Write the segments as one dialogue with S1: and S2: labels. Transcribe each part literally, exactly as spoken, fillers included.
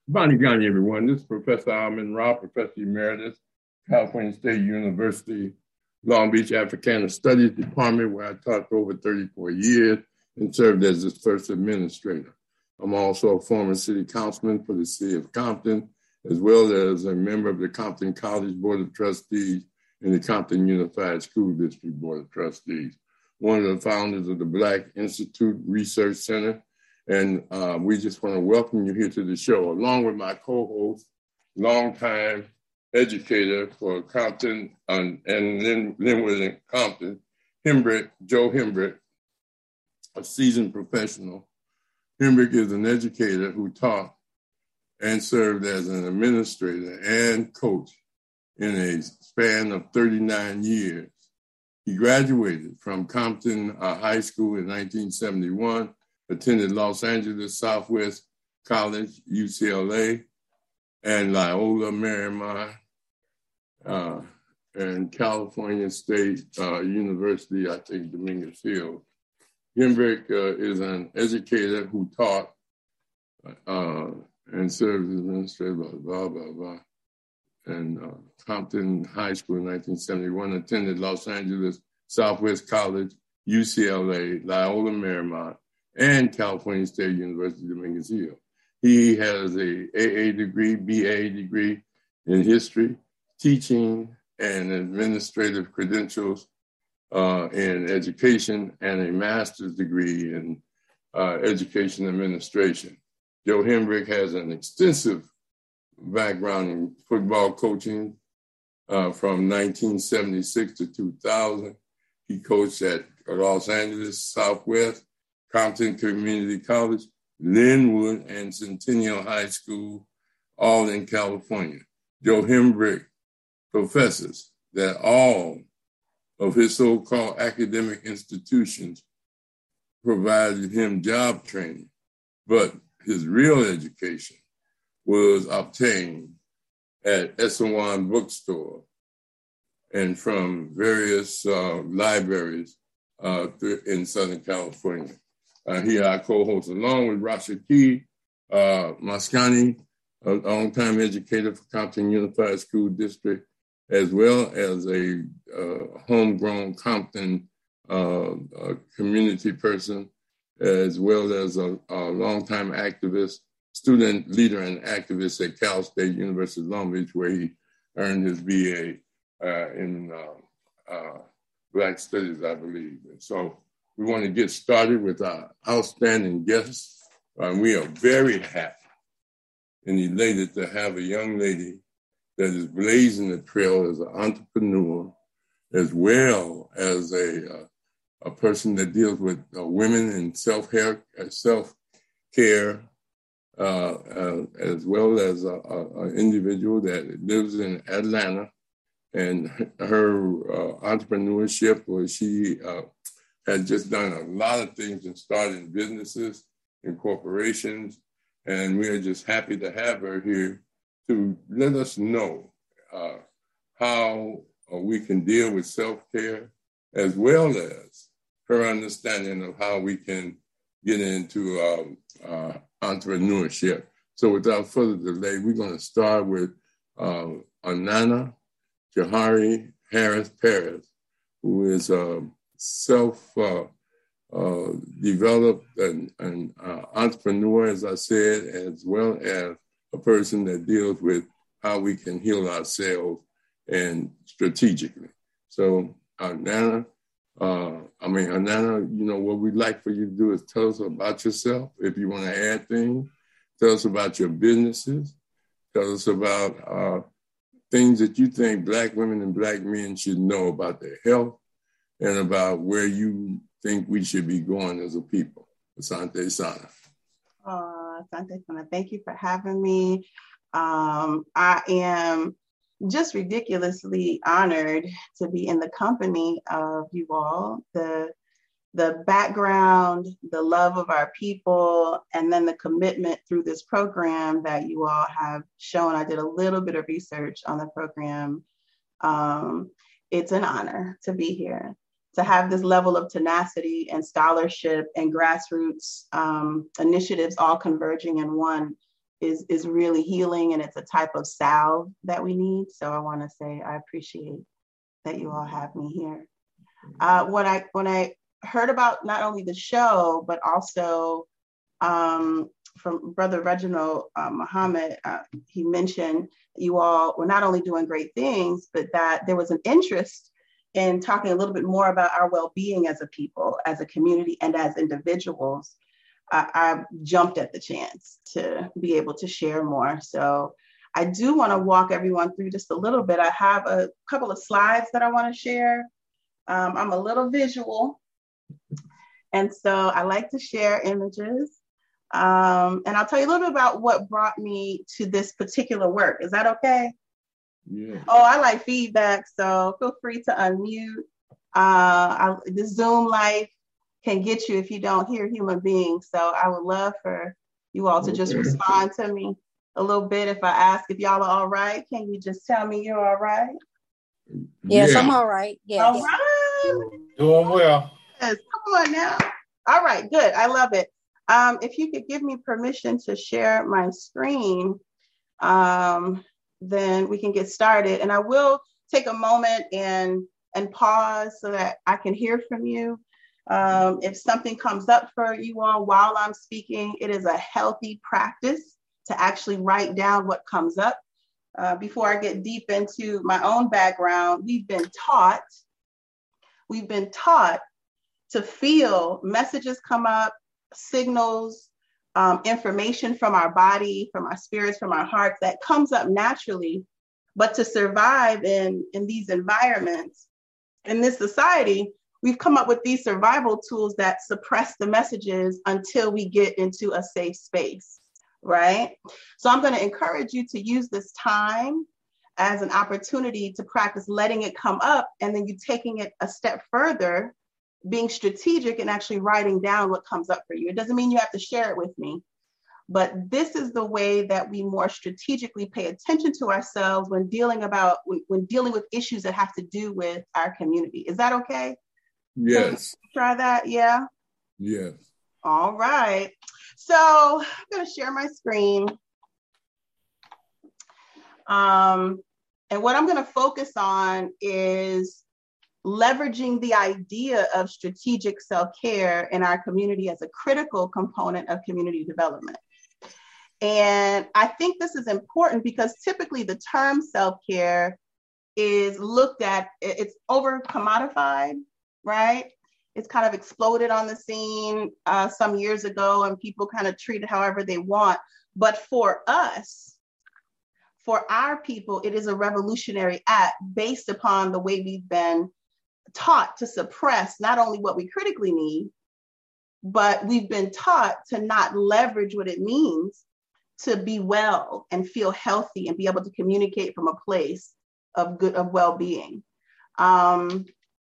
S1: Bonnie Gani, everyone. This is Professor Alman Ra, Professor Emeritus, California State University, Long Beach Africana Studies Department, where I taught for over thirty-four years and served as its first administrator. I'm also a former city councilman for the city of Compton, as well as a member of the Compton College Board of Trustees and the Compton Unified School District Board of Trustees. One of the founders of the Black Institute Research Center. And uh, we just want to welcome you here to the show, along with my co-host, longtime educator for Compton um, and Lin- Linwood and Compton, Hembrick, Joe Hembrick, a seasoned professional. Hembrick is an educator who taught and served as an administrator and coach in a span of thirty-nine years. He graduated from Compton uh, High School in nineteen seventy-one, attended Los Angeles Southwest College, U C L A, and Loyola Marymount, uh, and California State uh, University, I think Dominguez Hills. Hembrick uh, is an educator who taught uh, and served as administrator, blah, blah, blah, blah. And uh, Compton High School in nineteen seventy-one, attended Los Angeles Southwest College, U C L A, Loyola Marymount, and California State University, Dominguez Hills. He has a A A degree, B A degree in history, teaching, and administrative credentials uh, in education, and a master's degree in uh, education administration. Joe Hembrick has an extensive background in football coaching uh, from nineteen seventy-six to two thousand. He coached at Los Angeles Southwest, Compton Community College, Linwood, and Centennial High School, all in California. Joe Hembrick professes that all of his so-called academic institutions provided him job training, but his real education was obtained at Esselwan Bookstore and from various uh, libraries uh, in Southern California. Uh, here I co-host along with Rashaki uh, Maskani, a longtime educator for Compton Unified School District, as well as a uh, homegrown Compton uh, uh, community person, as well as a, a longtime activist, student leader and activist at Cal State University of Long Beach, where he earned his B A uh, in uh, uh, Black Studies, I believe. And so we want to get started with our outstanding guests. Uh, we are very happy and elated to have a young lady that is blazing the trail as an entrepreneur, as well as a, uh, a person that deals with uh, women and self-care, uh, self-care uh, uh, as well as an individual that lives in Atlanta. And her uh, entrepreneurship, where she uh, had just done a lot of things and started businesses and corporations. And we are just happy to have her here to let us know uh, how uh, we can deal with self-care, as well as her understanding of how we can get into um, uh, entrepreneurship. So without further delay, we're going to start with uh, Anana Jahari Harris Perez, who is a self uh, uh, developed and, and uh, entrepreneur, as I said, as well as a person that deals with how we can heal ourselves and strategically. So, uh, Nana, uh, I mean, Anana, you know, what we'd like for you to do is tell us about yourself. If you want to add things, tell us about your businesses, tell us about uh, things that you think Black women and Black men should know about their health and about where you think we should be going as a people. Asante Sana.
S2: Uh, Asante Sana, thank you for having me. Um, I am just ridiculously honored to be in the company of you all. The the background, the love of our people, and then the commitment through this program that you all have shown. I did a little bit of research on the program. Um, it's an honor to be here, to have this level of tenacity and scholarship and grassroots um, initiatives all converging in one is, is really healing, and it's a type of salve that we need. So I want to say I appreciate that you all have me here. Uh, when I when I heard about not only the show, but also um, from Brother Reginald uh, Muhammad, uh, he mentioned you all were not only doing great things, but that there was an interest in talking a little bit more about our well-being as a people, as a community, and as individuals. I, I jumped at the chance to be able to share more. So I do want to walk everyone through just a little bit. I have a couple of slides that I want to share. Um, I'm a little visual, and so I like to share images. Um, and I'll tell you a little bit about what brought me to this particular work. Is that okay?
S1: Yeah.
S2: Oh, I like feedback, so feel free to unmute. Uh, I, the Zoom life can get you if you don't hear human beings. So I would love for you all to just respond to me a little bit. If I ask if y'all are all right, can you just tell me you're all right?
S3: Yes,
S1: Yeah.
S3: I'm all right. Yes.
S2: All right.
S4: Doing well.
S2: Yes, come on now. All right, good. I love it. Um, if you could give me permission to share my screen, um, then we can get started. And I will take a moment and, and pause so that I can hear from you. Um, if something comes up for you all while I'm speaking, it is a healthy practice to actually write down what comes up. Uh, before I get deep into my own background, we've been taught, we've been taught to feel messages come up, signals, um, information from our body, from our spirits, from our hearts that comes up naturally. But to survive in, in these environments, in this society, we've come up with these survival tools that suppress the messages until we get into a safe space, right? So I'm going to encourage you to use this time as an opportunity to practice letting it come up, and then you taking it a step further, being strategic and actually writing down what comes up for you. It doesn't mean you have to share it with me, but this is the way that we more strategically pay attention to ourselves when dealing about when, when dealing with issues that have to do with our community. Is that okay?
S1: Yes.
S2: Try that, yeah?
S1: Yes.
S2: All right. So I'm going to share my screen. Um, and what I'm going to focus on is leveraging the idea of strategic self-care in our community as a critical component of community development. And I think this is important because typically the term self-care is looked at, it's over commodified, right? It's kind of exploded on the scene uh, some years ago, and people kind of treat it however they want. But for us, for our people, it is a revolutionary act based upon the way we've been taught to suppress not only what we critically need, but we've been taught to not leverage what it means to be well and feel healthy and be able to communicate from a place of good, of well-being. Um,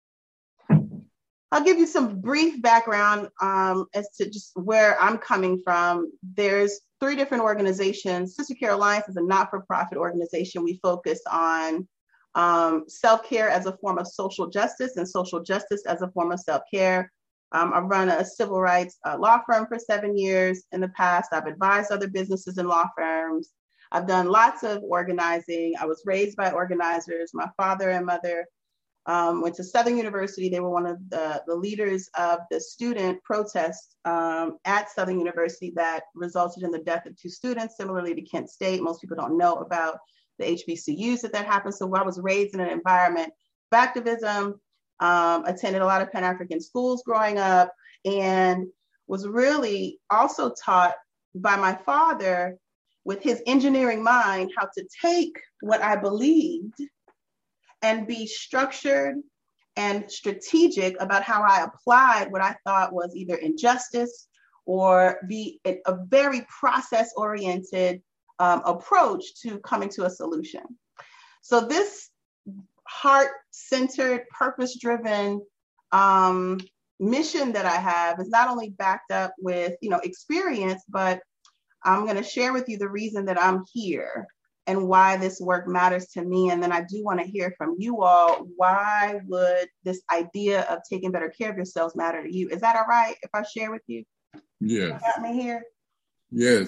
S2: I'll give you some brief background um, as to just where I'm coming from. There's three different organizations. Sister Care Alliance is a not-for-profit organization. We focus on um, self-care as a form of social justice and social justice as a form of self-care. Um, I've run a civil rights uh, law firm for seven years in the past. I've advised other businesses and law firms. I've done lots of organizing. I was raised by organizers. My father and mother um, went to Southern University. They were one of the, the leaders of the student protest um, at Southern University that resulted in the death of two students, similarly to Kent State. Most people don't know about the H B C Us that that happened. So I was raised in an environment of activism, um, attended a lot of Pan-African schools growing up, and was really also taught by my father with his engineering mind how to take what I believed and be structured and strategic about how I applied what I thought was either injustice or be a, a very process-oriented um, approach to coming to a solution. So this heart-centered, purpose-driven um, mission that I have is not only backed up with, you know, experience, but I'm going to share with you the reason that I'm here and why this work matters to me. And then I do want to hear from you all. Why would this idea of taking better care of yourselves matter to you? Is that all right if I share with you?
S1: Yes.
S2: You got me here?
S1: Yes.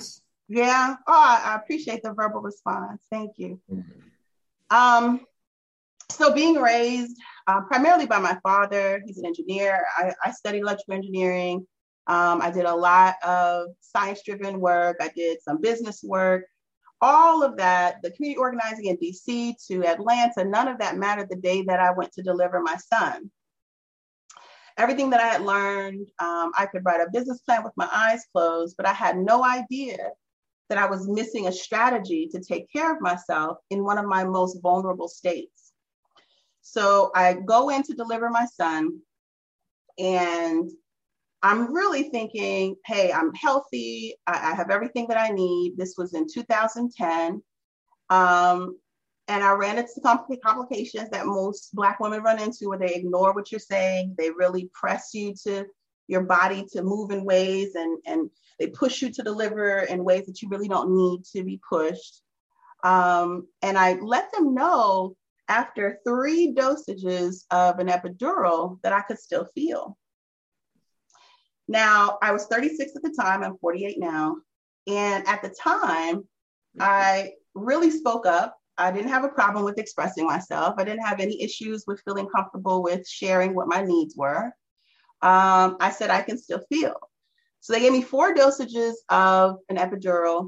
S2: Yeah. Oh, I, I appreciate the verbal response. Thank you. Mm-hmm. Um, so being raised uh, primarily by my father, he's an engineer. I, I studied electrical engineering. Um, I did a lot of science-driven work. I did some business work. All of that, the community organizing in D C to Atlanta, none of that mattered the day that I went to deliver my son. Everything that I had learned, um, I could write a business plan with my eyes closed, but I had no idea that I was missing a strategy to take care of myself in one of my most vulnerable states. So I go in to deliver my son, and I'm really thinking, hey, I'm healthy. I, I have everything that I need. This was in two thousand ten. Um, and I ran into compl- complications that most Black women run into, where they ignore what you're saying. They really press you to your body to move in ways, and, and they push you to deliver in ways that you really don't need to be pushed. Um, and I let them know after three dosages of an epidural that I could still feel. Now, I was thirty-six at the time, I'm forty-eight now. And at the time, I really spoke up. I didn't have a problem with expressing myself. I didn't have any issues with feeling comfortable with sharing what my needs were. Um, I said, I can still feel. So they gave me four dosages of an epidural,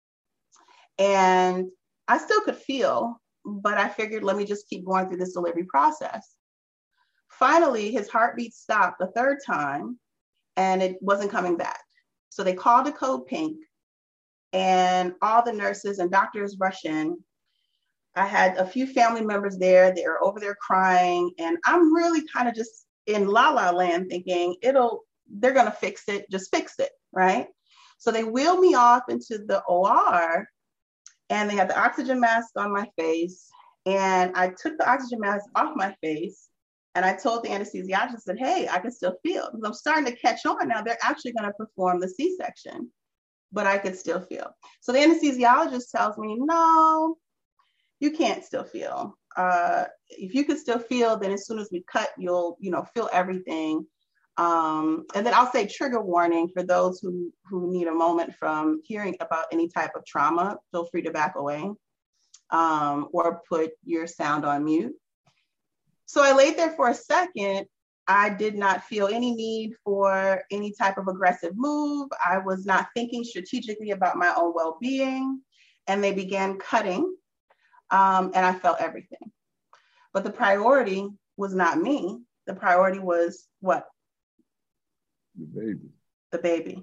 S2: and I still could feel, but I figured, let me just keep going through this delivery process. Finally, his heartbeat stopped the third time, and it wasn't coming back. So they called a code pink, and all the nurses and doctors rush in. I had a few family members there. They were over there crying, and I'm really kind of just in la la land thinking, it'll, they're gonna fix it, just fix it, right? So they wheeled me off into the O R, and they had the oxygen mask on my face, and I took the oxygen mask off my face, and I told the anesthesiologist that, hey, I can still feel, because I'm starting to catch on now. They're actually going to perform the C-section, but I could still feel. So the anesthesiologist tells me, no, you can't still feel. Uh, if you could still feel, then as soon as we cut, you'll, you know, feel everything. Um, and then I'll say trigger warning for those who, who need a moment from hearing about any type of trauma. Feel free to back away um, or put your sound on mute. So I laid there for a second. I did not feel any need for any type of aggressive move. I was not thinking strategically about my own well-being, and they began cutting, um, and I felt everything. But the priority was not me. The priority was what?
S1: The baby.
S2: The baby.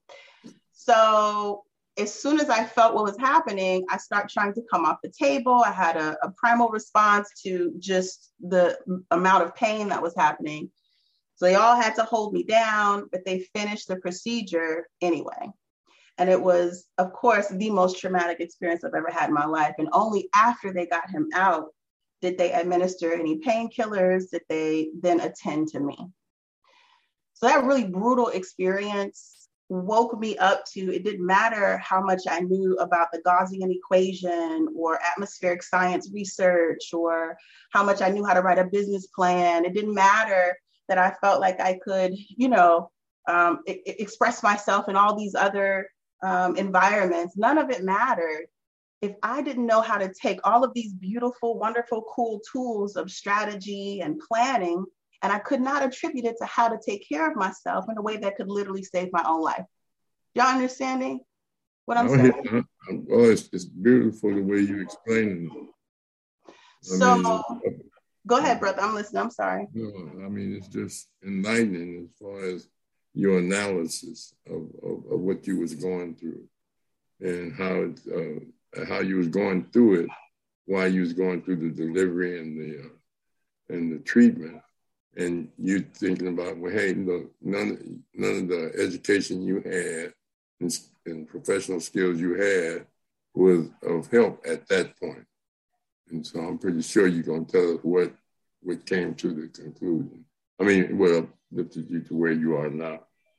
S2: So as soon as I felt what was happening, I started trying to come off the table. I had a, a primal response to just the amount of pain that was happening. So they all had to hold me down, but they finished the procedure anyway. And it was, of course, the most traumatic experience I've ever had in my life. And only after they got him out did they administer any painkillers, did they then attend to me. So that really brutal experience woke me up to, it didn't matter how much I knew about the Gaussian equation or atmospheric science research or how much I knew how to write a business plan. It didn't matter that I felt like I could, you know, um, I- I express myself in all these other um, environments. None of it mattered if I didn't know how to take all of these beautiful, wonderful, cool tools of strategy and planning, and I could not attribute it to how to take care of myself in a way that could literally save my own life. Y'all understanding what I'm saying?
S1: Hear, I'm, oh, it's, it's beautiful the way you explain it.
S2: So,
S1: mean,
S2: go ahead, brother. I'm listening. I'm sorry.
S1: No, I mean, it's just enlightening as far as your analysis of, of, of what you was going through and how it, uh, how you was going through it while you was going through the delivery and the uh, and the treatment. And you thinking about, well, hey, look, none, none of the education you had and, and professional skills you had was of help at that point. And so I'm pretty sure you're going to tell us what, what came to the conclusion. I mean, well, lifted you to where you are now.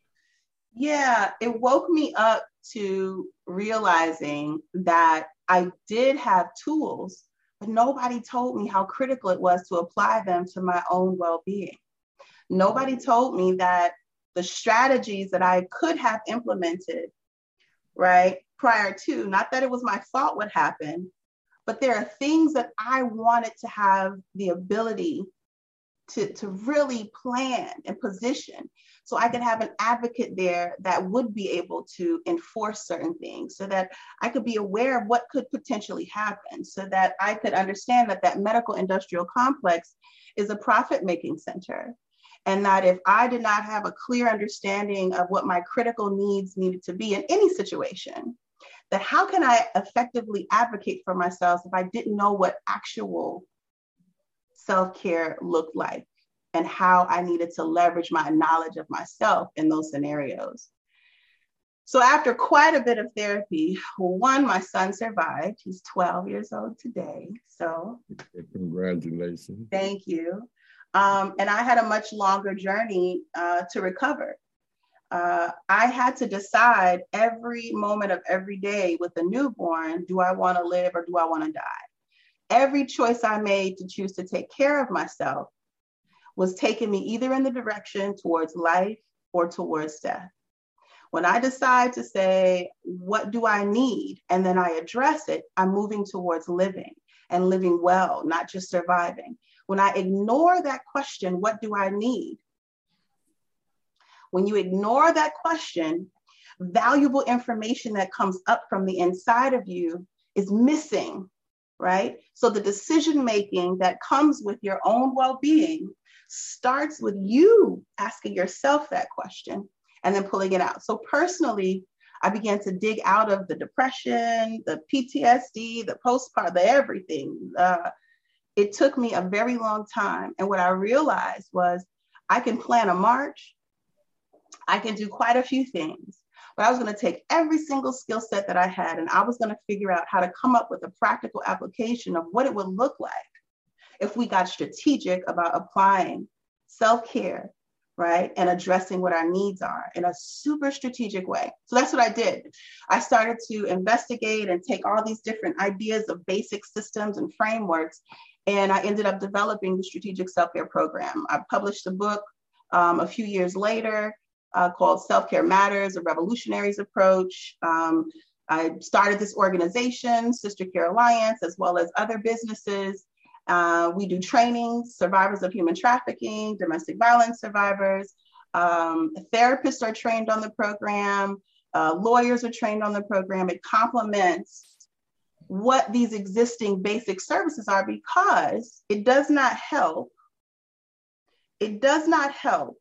S2: Yeah, it woke me up to realizing that I did have tools, but nobody told me how critical it was to apply them to my own well-being. Nobody told me that the strategies that I could have implemented right? Prior to, not that it was my fault what happened, but there are things that I wanted to have the ability to, to really plan and position so I could have an advocate there that would be able to enforce certain things so that I could be aware of what could potentially happen, so that I could understand that that medical industrial complex is a profit-making center. And that if I did not have a clear understanding of what my critical needs needed to be in any situation, that how can I effectively advocate for myself if I didn't know what actual self-care looked like and how I needed to leverage my knowledge of myself in those scenarios. So after quite a bit of therapy, one, my son survived. He's twelve years old today. So
S1: congratulations.
S2: Thank you. Um, and I had a much longer journey uh, to recover. Uh, I had to decide every moment of every day with a newborn, do I want to live or do I want to die? Every choice I made to choose to take care of myself was taking me either in the direction towards life or towards death. When I decide to say, what do I need? And then I address it, I'm moving towards living and living well, not just surviving. When I ignore that question, what do I need? When you ignore that question, valuable information that comes up from the inside of you is missing, right? So the decision-making that comes with your own well-being starts with you asking yourself that question and then pulling it out. So personally, I began to dig out of the depression, the P T S D, the postpartum, the everything. Uh, it took me a very long time. And what I realized was I can plan a march. I can do quite a few things, but I was going to take every single skill set that I had, and I was going to figure out how to come up with a practical application of what it would look like if we got strategic about applying self-care, right? And addressing what our needs are in a super strategic way. So that's what I did. I started to investigate and take all these different ideas of basic systems and frameworks, and I ended up developing the Strategic Self-Care Program. I published a book um, a few years later uh, called Self-Care Matters, a Revolutionary's Approach. Um, I started this organization, Sister Care Alliance, as well as other businesses. Uh, we do trainings, survivors of human trafficking, domestic violence survivors. Um, therapists are trained on the program. Uh, lawyers are trained on the program. It complements what these existing basic services are, because it does not help. It does not help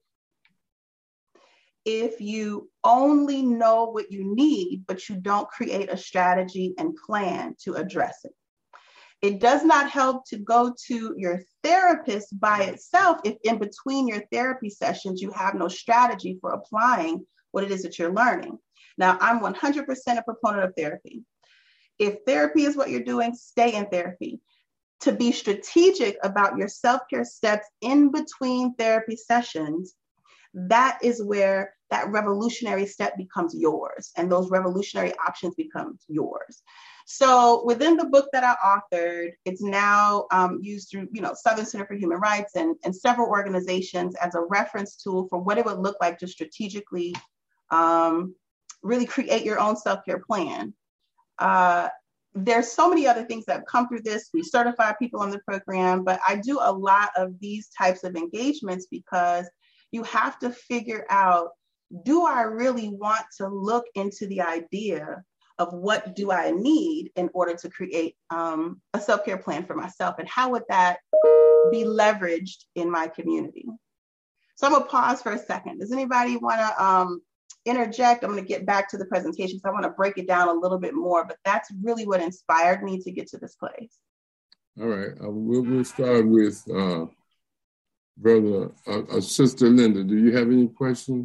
S2: if you only know what you need, but you don't create a strategy and plan to address it. It does not help to go to your therapist by itself if in between your therapy sessions, you have no strategy for applying what it is that you're learning. Now, I'm one hundred percent a proponent of therapy. If therapy is what you're doing, stay in therapy. To be strategic about your self-care steps in between therapy sessions, that is where that revolutionary step becomes yours, and those revolutionary options become yours. So within the book that I authored, it's now um, used through, you know, Southern Center for Human Rights and, and several organizations as a reference tool for what it would look like to strategically um, really create your own self-care plan. Uh, there's so many other things that have come through this. We certify people on the program, but I do a lot of these types of engagements because you have to figure out, do I really want to look into the idea of what do I need in order to create um, a self-care plan for myself, and how would that be leveraged in my community? So I'm gonna pause for a second. Does anybody wanna um, interject? I'm gonna get back to the presentation because I wanna break it down a little bit more, but that's really what inspired me to get to this place.
S1: All right, uh, we'll, we'll start with uh, Brother, uh, uh, Sister Linda. Do you have any questions?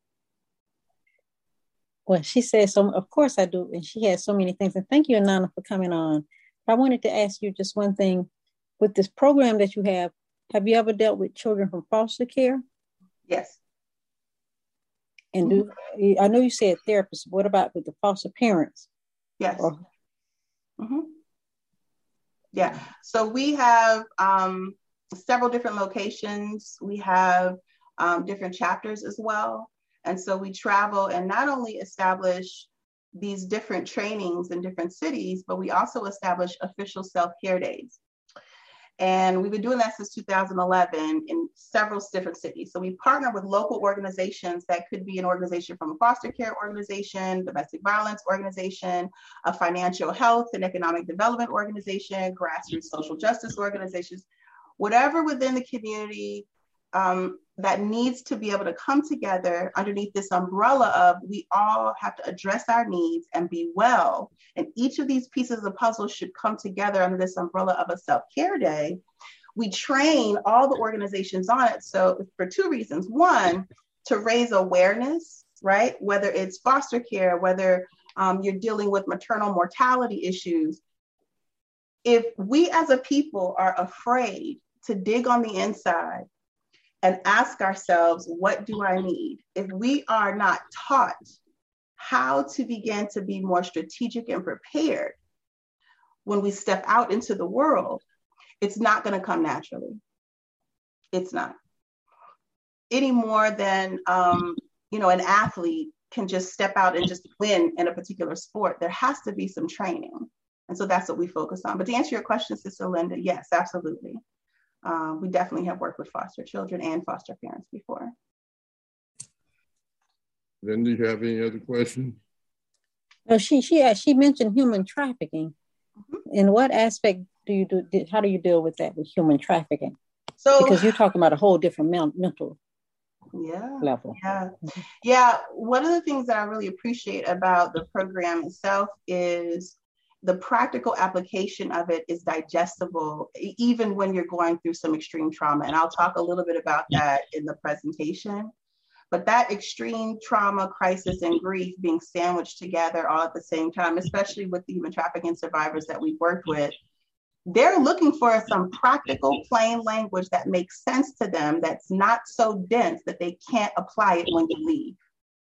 S3: Well, she said so. Of course I do. And she has so many things. And thank you, Anana, for coming on. I wanted to ask you just one thing. With this program that you have, have you ever dealt with children from foster care?
S2: Yes.
S3: And do mm-hmm. I know you said therapists. What about with the foster parents?
S2: Yes.
S3: Or,
S2: mm-hmm. Yeah. So we have um, several different locations. We have um, different chapters as well. And so we travel and not only establish these different trainings in different cities, but we also established official self-care days. And we've been doing that since two thousand eleven in several different cities. So we partner with local organizations that could be an organization from a foster care organization, domestic violence organization, a financial health and economic development organization, grassroots social justice organizations, whatever within the community um, that needs to be able to come together underneath this umbrella of we all have to address our needs and be well. And each of these pieces of the puzzle should come together under this umbrella of a self-care day. We train all the organizations on it. So for two reasons. One, to raise awareness, right? Whether it's foster care, whether um, you're dealing with maternal mortality issues. If we as a people are afraid to dig on the inside and ask ourselves, what do I need? If we are not taught how to begin to be more strategic and prepared when we step out into the world, it's not going to come naturally. It's not. Any more than, um, you know, an athlete can just step out and just win in a particular sport. There has to be some training. And so that's what we focus on. But to answer your question, Sister Linda, yes, absolutely. Um, we definitely have worked with foster children and foster parents before.
S1: Then do you have any other questions?
S3: No, she she uh, she mentioned human trafficking. Mm-hmm. In what aspect do you do? How do you deal with that with human trafficking? So because you're talking about a whole different mental
S2: yeah
S3: level.
S2: Yeah, yeah. One of the things that I really appreciate about the program itself is the practical application of it is digestible, even when you're going through some extreme trauma. And I'll talk a little bit about that in the presentation. But that extreme trauma, crisis, and grief being sandwiched together all at the same time, especially with the human trafficking survivors that we've worked with, they're looking for some practical, plain language that makes sense to them, that's not so dense that they can't apply it when you leave.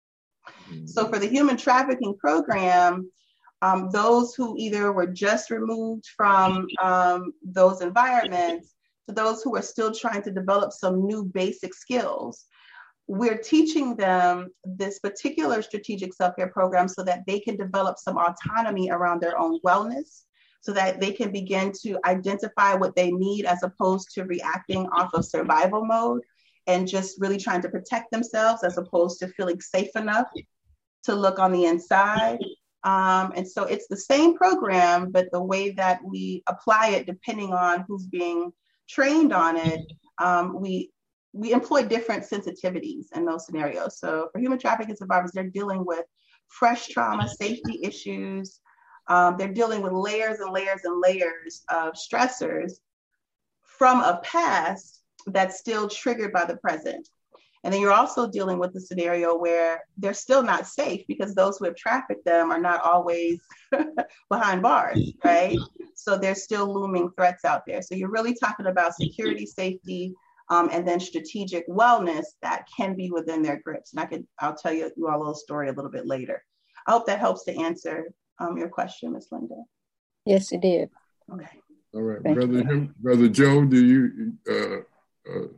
S2: So for the human trafficking program, Um, those who either were just removed from um, those environments to those who are still trying to develop some new basic skills, we're teaching them this particular strategic self-care program so that they can develop some autonomy around their own wellness, so that they can begin to identify what they need as opposed to reacting off of survival mode and just really trying to protect themselves as opposed to feeling safe enough to look on the inside. Um, and so it's the same program, but the way that we apply it, depending on who's being trained on it, um, we we employ different sensitivities in those scenarios. So for human trafficking survivors, they're dealing with fresh trauma, safety issues. Um, they're dealing with layers and layers and layers of stressors from a past that's still triggered by the present. And then you're also dealing with a scenario where they're still not safe because those who have trafficked them are not always behind bars, right? So there's still looming threats out there. So you're really talking about security, safety, um, and then strategic wellness that can be within their grips. And I could, I'll tell you, you all a little story a little bit later. I hope that helps to answer um, your question, Miz Linda.
S3: Yes, it did.
S2: Okay.
S1: All right,
S3: Thank
S1: brother,
S3: you.
S1: Him, brother Joe, do you, uh, uh,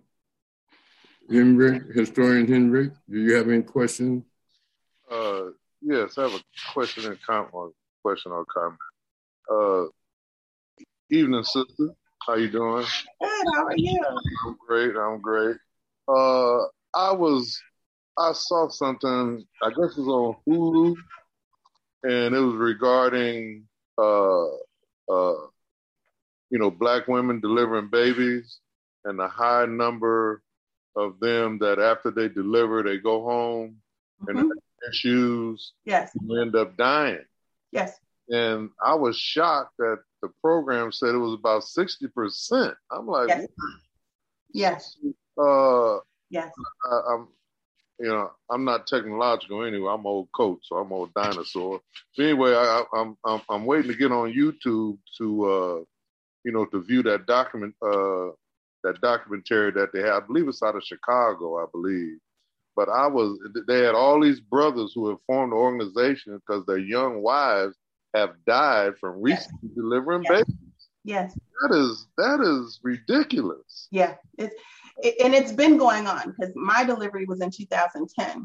S1: Henrik, historian Henrik, do you have any questions?
S4: Uh, yes, I have a question and comment, or question or comment. Uh, evening, sister. How you doing?
S2: Good. How are you?
S4: I'm great. I'm great. Uh, I was, I saw something. I guess it was on Hulu, and it was regarding, uh, uh, you know, Black women delivering babies and the high number of them that after they deliver, they go home mm-hmm. and their issues
S2: yes.
S4: end up dying.
S2: Yes.
S4: And I was shocked that the program said it was about sixty percent. I'm like,
S2: yes. Yes.
S4: Uh,
S2: yes.
S4: I, I'm, you know, I'm not technological anyway. I'm old coach, so I'm old dinosaur. So anyway, I, I'm, I'm, I'm waiting to get on YouTube to, uh, you know, to view that document, uh, that documentary that they had. I believe it's out of Chicago, I believe. But I was, they had all these brothers who have formed an organization because their young wives have died from recently yes. delivering
S2: yes.
S4: babies.
S2: Yes.
S4: That is, that is ridiculous.
S2: Yeah. It's, it, and it's been going on because my delivery was in two thousand ten.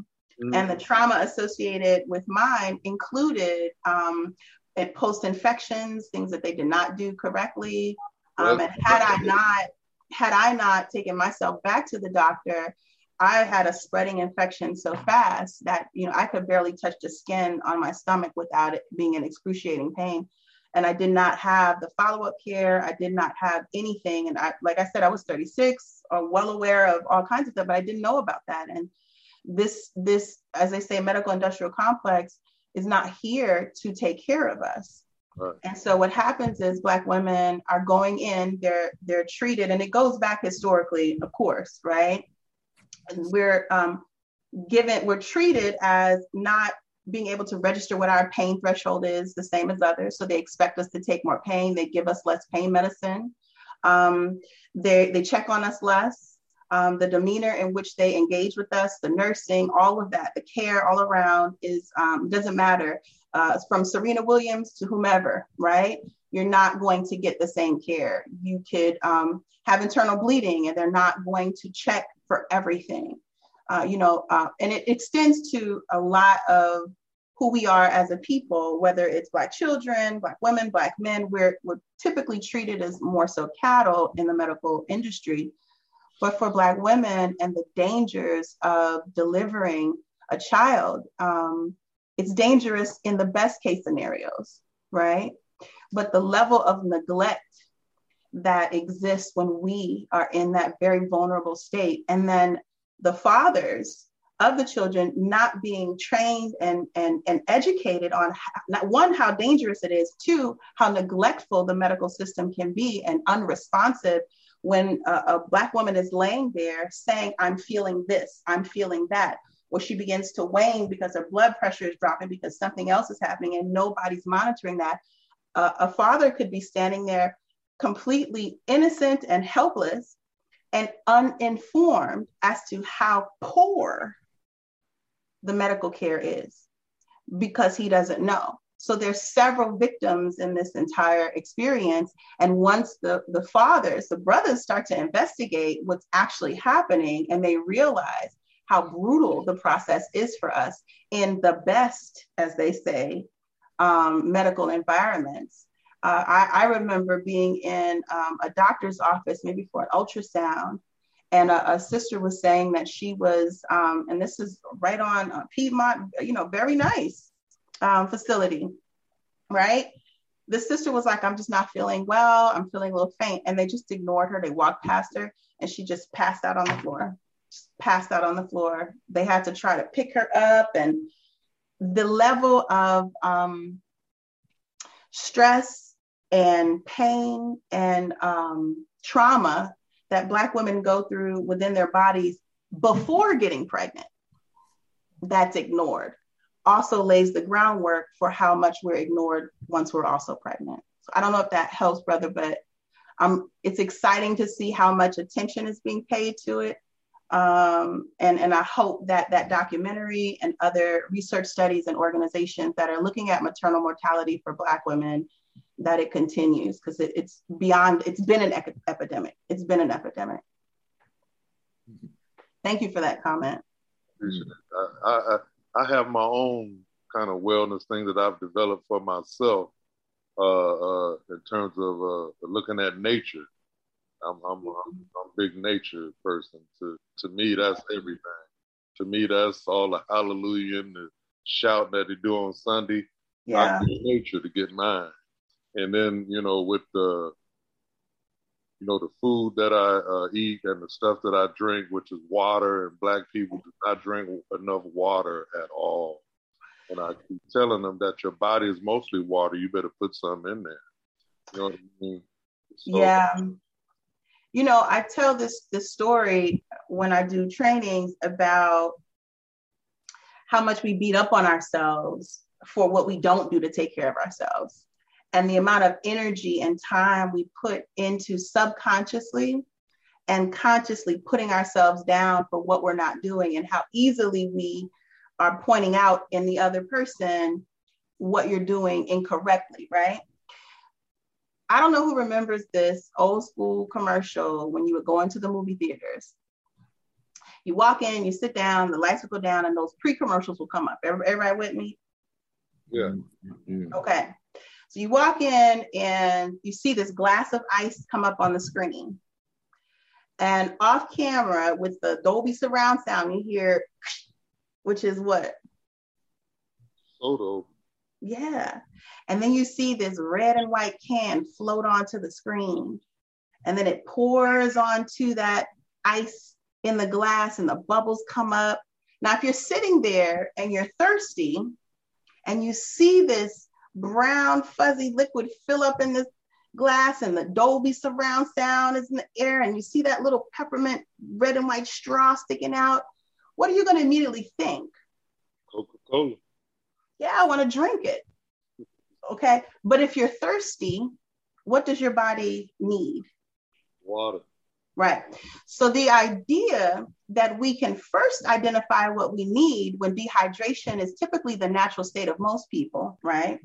S2: Mm-hmm. And the trauma associated with mine included um, post-infections, things that they did not do correctly. Um, and had I not, had I not taken myself back to the doctor, I had a spreading infection so fast that, you know, I could barely touch the skin on my stomach without it being in excruciating pain. And I did not have the follow-up care. I did not have anything. And I, like I said, I was thirty-six, or well aware of all kinds of stuff, but I didn't know about that. And this, this, as they say, medical industrial complex is not here to take care of us. Right. And so what happens is Black women are going in, they're, they're treated, and it goes back historically, of course, right? And we're um, given, we're treated as not being able to register what our pain threshold is, the same as others. So they expect us to take more pain. They give us less pain medicine. Um, they, they check on us less. Um, the demeanor in which they engage with us, the nursing, all of that, the care all around is, um, doesn't matter. Uh, from Serena Williams to whomever, right? You're not going to get the same care. You could um, have internal bleeding and they're not going to check for everything. Uh, you know, uh, and it extends to a lot of who we are as a people, whether it's Black children, Black women, Black men. We're, we're typically treated as more so cattle in the medical industry. But for Black women and the dangers of delivering a child, um, it's dangerous in the best case scenarios, right? But the level of neglect that exists when we are in that very vulnerable state, and then the fathers of the children not being trained and, and, and educated on how, not one, how dangerous it is, two, how neglectful the medical system can be and unresponsive when a, a Black woman is laying there saying, I'm feeling this, I'm feeling that. Well, she begins to wane because her blood pressure is dropping because something else is happening and nobody's monitoring that. Uh, a father could be standing there completely innocent and helpless and uninformed as to how poor the medical care is because he doesn't know. So there's several victims in this entire experience. And once the, the fathers, the brothers start to investigate what's actually happening and they realize how brutal the process is for us in the best, as they say, um, medical environments. Uh, I, I remember being in um, a doctor's office, maybe for an ultrasound, and a, a sister was saying that she was, um, and this is right on uh, Piedmont, you know, very nice um, facility, right? The sister was like, I'm just not feeling well. I'm feeling a little faint. And they just ignored her. They walked past her and she just passed out on the floor, just passed out on the floor. They had to try to pick her up, and the level of um, stress and pain and um, trauma that Black women go through within their bodies before getting pregnant, that's ignored. Also lays the groundwork for how much we're ignored once we're also pregnant. So I don't know if that helps, brother, but um, it's exciting to see how much attention is being paid to it. Um, and, and I hope that that documentary and other research studies and organizations that are looking at maternal mortality for Black women, that it continues, because it, it's beyond, it's been an ec- epidemic. It's been an epidemic. Thank you for that comment.
S4: I, I, I have my own kind of wellness thing that I've developed for myself uh, uh, in terms of uh, looking at nature. I'm, I'm, I'm, I'm a big nature person. To, to me, that's everything. To me, that's all the hallelujah and the shouting that they do on Sunday.
S2: Yeah.
S4: I do nature to get mine. And then, you know, with the, you know, the food that I uh, eat and the stuff that I drink, which is water, and Black people do not drink enough water at all. And I keep telling them that your body is mostly water. You better put some in there. You know what I mean? So,
S2: yeah. You know, I tell this, this story when I do trainings about how much we beat up on ourselves for what we don't do to take care of ourselves. And the amount of energy and time we put into subconsciously and consciously putting ourselves down for what we're not doing, and how easily we are pointing out in the other person what you're doing incorrectly, right? I don't know who remembers this old school commercial when you would go into the movie theaters. You walk in, you sit down, the lights will go down, and those pre-commercials will come up. Everybody with me?
S4: Yeah.
S1: Yeah.
S2: Okay. So you walk in and you see this glass of ice come up on the screen. And off camera with the Dolby surround sound, you hear, which is what?
S4: Soda.
S2: Yeah. And then you see this red and white can float onto the screen. And then it pours onto that ice in the glass and the bubbles come up. Now, if you're sitting there and you're thirsty and you see this brown fuzzy liquid fill up in this glass and the Dolby surround sound is in the air and you see that little peppermint red and white straw sticking out, what are you going to immediately think?
S4: Coca-Cola.
S2: Yeah, I want to drink it. Okay. But if you're thirsty, what does your body need?
S4: Water.
S2: Right. So the idea that we can first identify what we need when dehydration is typically the natural state of most people, right?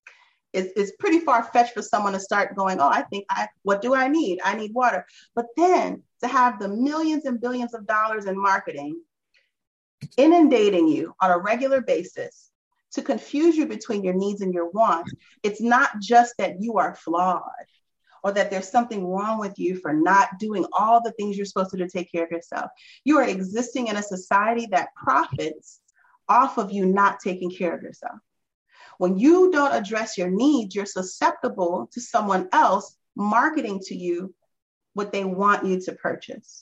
S2: It's, it's pretty far-fetched for someone to start going, oh, I think I, what do I need? I need water. But then to have the millions and billions of dollars in marketing inundating you on a regular basis to confuse you between your needs and your wants, it's not just that you are flawed or that there's something wrong with you for not doing all the things you're supposed to do to take care of yourself. You are existing in a society that profits off of you not taking care of yourself. When you don't address your needs, you're susceptible to someone else marketing to you what they want you to purchase.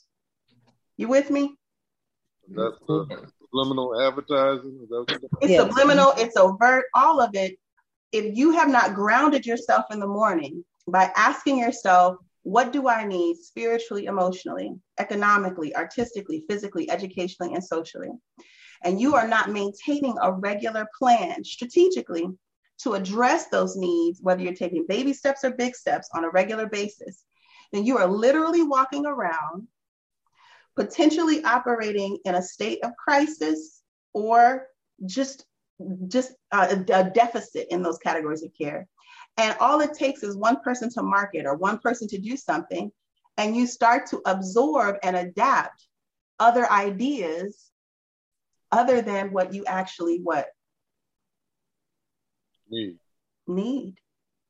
S2: You with me?
S4: That's uh, subliminal advertising. Is that what
S2: it's
S3: yes.
S2: subliminal, it's overt, all of it. If you have not grounded yourself in the morning by asking yourself, what do I need spiritually, emotionally, economically, artistically, physically, educationally, and socially? And you are not maintaining a regular plan strategically to address those needs, whether you're taking baby steps or big steps on a regular basis, then you are literally walking around potentially operating in a state of crisis or just, just uh, a, a deficit in those categories of care. And all it takes is one person to market or one person to do something, and you start to absorb and adapt other ideas other than what you actually what?
S4: Need.
S2: Need.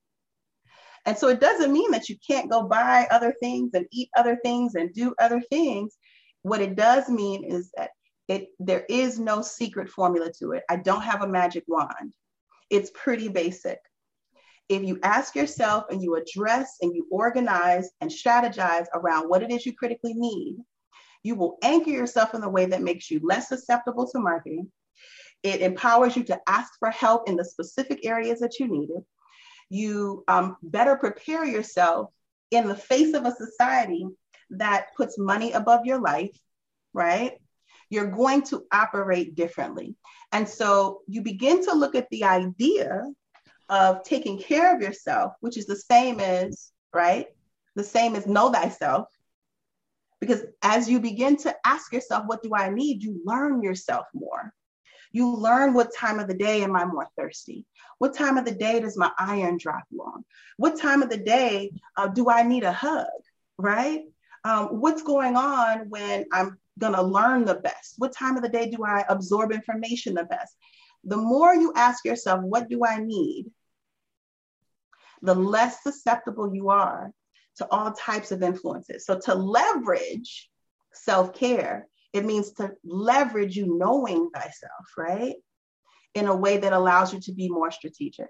S2: And so it doesn't mean that you can't go buy other things and eat other things and do other things. What it does mean is that it there is no secret formula to it. I don't have a magic wand. It's pretty basic. If you ask yourself and you address and you organize and strategize around what it is you critically need, you will anchor yourself in a way that makes you less susceptible to marketing. It empowers you to ask for help in the specific areas that you need it. You um, better prepare yourself in the face of a society that puts money above your life, right? You're going to operate differently. And so you begin to look at the idea of taking care of yourself, which is the same as, right? The same as know thyself. Because as you begin to ask yourself, what do I need? You learn yourself more. You learn what time of the day am I more thirsty? What time of the day does my iron drop long? What time of the day uh, do I need a hug, right? Um, what's going on when I'm gonna learn the best? What time of the day do I absorb information the best? The more you ask yourself, what do I need? The less susceptible you are to all types of influences. So to leverage self-care, it means to leverage you knowing thyself, right? In a way that allows you to be more strategic.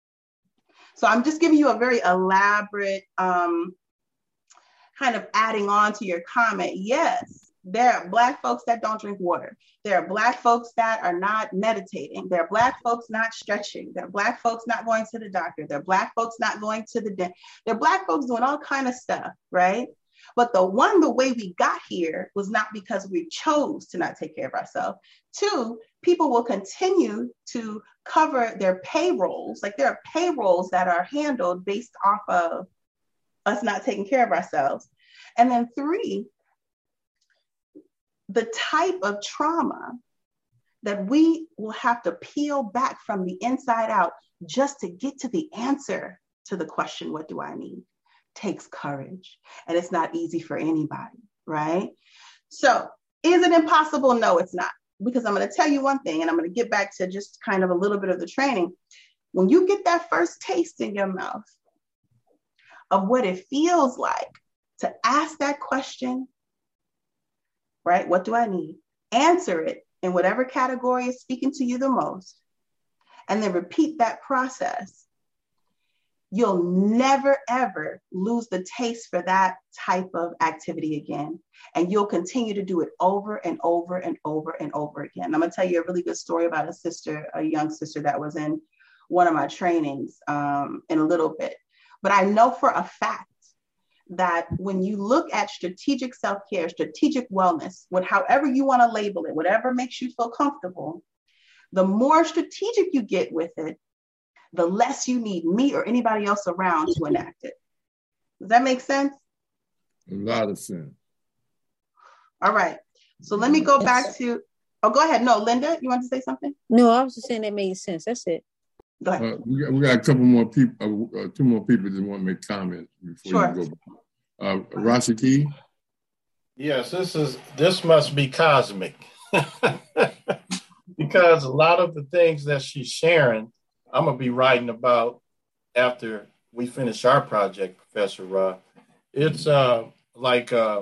S2: So I'm just giving you a very elaborate um, kind of adding on to your comment. Yes, there are Black folks that don't drink water. There are Black folks that are not meditating. There are Black folks not stretching. There are Black folks not going to the doctor. There are Black folks not going to the dentist. There are Black folks doing all kind of stuff, right? But the one, the way we got here was not because we chose to not take care of ourselves. Two, people will continue to cover their payrolls. Like there are payrolls that are handled based off of us not taking care of ourselves. And then three, the type of trauma that we will have to peel back from the inside out just to get to the answer to the question, what do I need? Takes courage. And it's not easy for anybody, right? So Is it impossible? No, it's not. Because I'm going to tell you one thing, and I'm going to get back to just kind of a little bit of the training. When you get that first taste in your mouth of what it feels like to ask that question, right? What do I need? Answer it in whatever category is speaking to you the most, and then repeat that process. You'll never, ever lose the taste for that type of activity again. And you'll continue to do it over and over and over and over again. I'm going to tell you a really good story about a sister, a young sister that was in one of my trainings um, in a little bit. But I know for a fact that when you look at strategic self-care, strategic wellness, with however you want to label it, whatever makes you feel comfortable, the more strategic you get with it, the less you need me or anybody else around to enact it. Does that make sense?
S1: A lot of sense.
S2: All right. So let me go back to, oh, go ahead. No, Linda, you want to say something?
S3: No, I was just saying that made sense. That's it.
S2: Go ahead.
S1: Uh, we, got, we got a couple more people, uh, uh, two more people that want to make comments before
S2: Sure.
S1: you go back. Uh, Rashiki?
S5: Yes, this is, this must be cosmic. Because a lot of the things that she's sharing, I'm going to be writing about after we finish our project, Professor Ra. It's uh, like uh,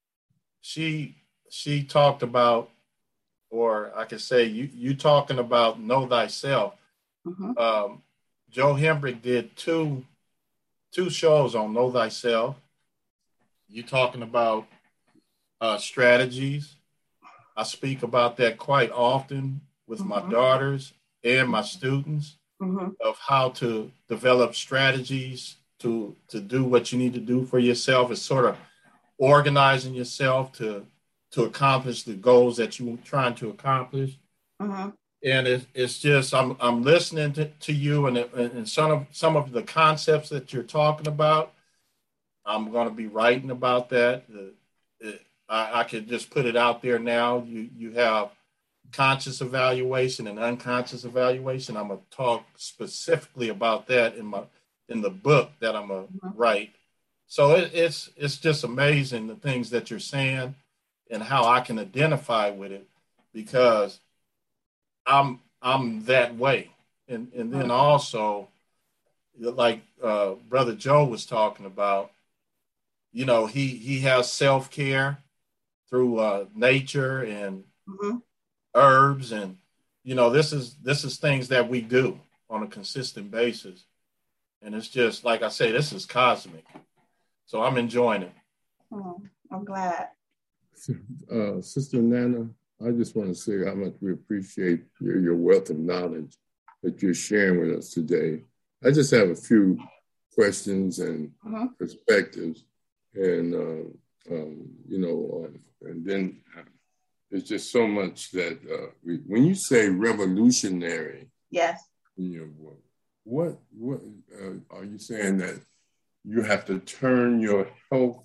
S5: she she talked about, or I could say you you talking about know thyself.
S2: Mm-hmm.
S5: Um, Joe Hembrick did two two shows on know thyself. You talking about uh, strategies. I speak about that quite often with mm-hmm. my daughters and my students. Mm-hmm. Of how to develop strategies to to do what you need to do for yourself. It's sort of organizing yourself to to accomplish the goals that you're trying to accomplish. Mm-hmm. And it, it's just I'm I'm listening to, to you and and some of some of the concepts that you're talking about. I'm going to be writing about that. Uh, it, I, I could just put it out there now. You you have conscious evaluation and unconscious evaluation. I'm gonna talk specifically about that in my in the book that I'm gonna mm-hmm. write. So it, it's it's just amazing the things that you're saying and how I can identify with it because I'm I'm that way. And and then also, like uh, Brother Joe was talking about, you know, he he has self-care through uh, nature and mm-hmm. herbs, and you know this is this is things that we do on a consistent basis, and it's just like I say, this is cosmic, so I'm enjoying it.
S2: Oh, I'm glad.
S1: Uh, Sister Nana, I just want to say how much we appreciate your, your wealth of knowledge that you're sharing with us today. I just have a few questions and mm-hmm. perspectives, and uh, um, you know, uh, and then. Uh, There's just so much that uh, we, when you say revolutionary,
S2: yes,
S1: in your book, what what uh, are you saying that you have to turn your health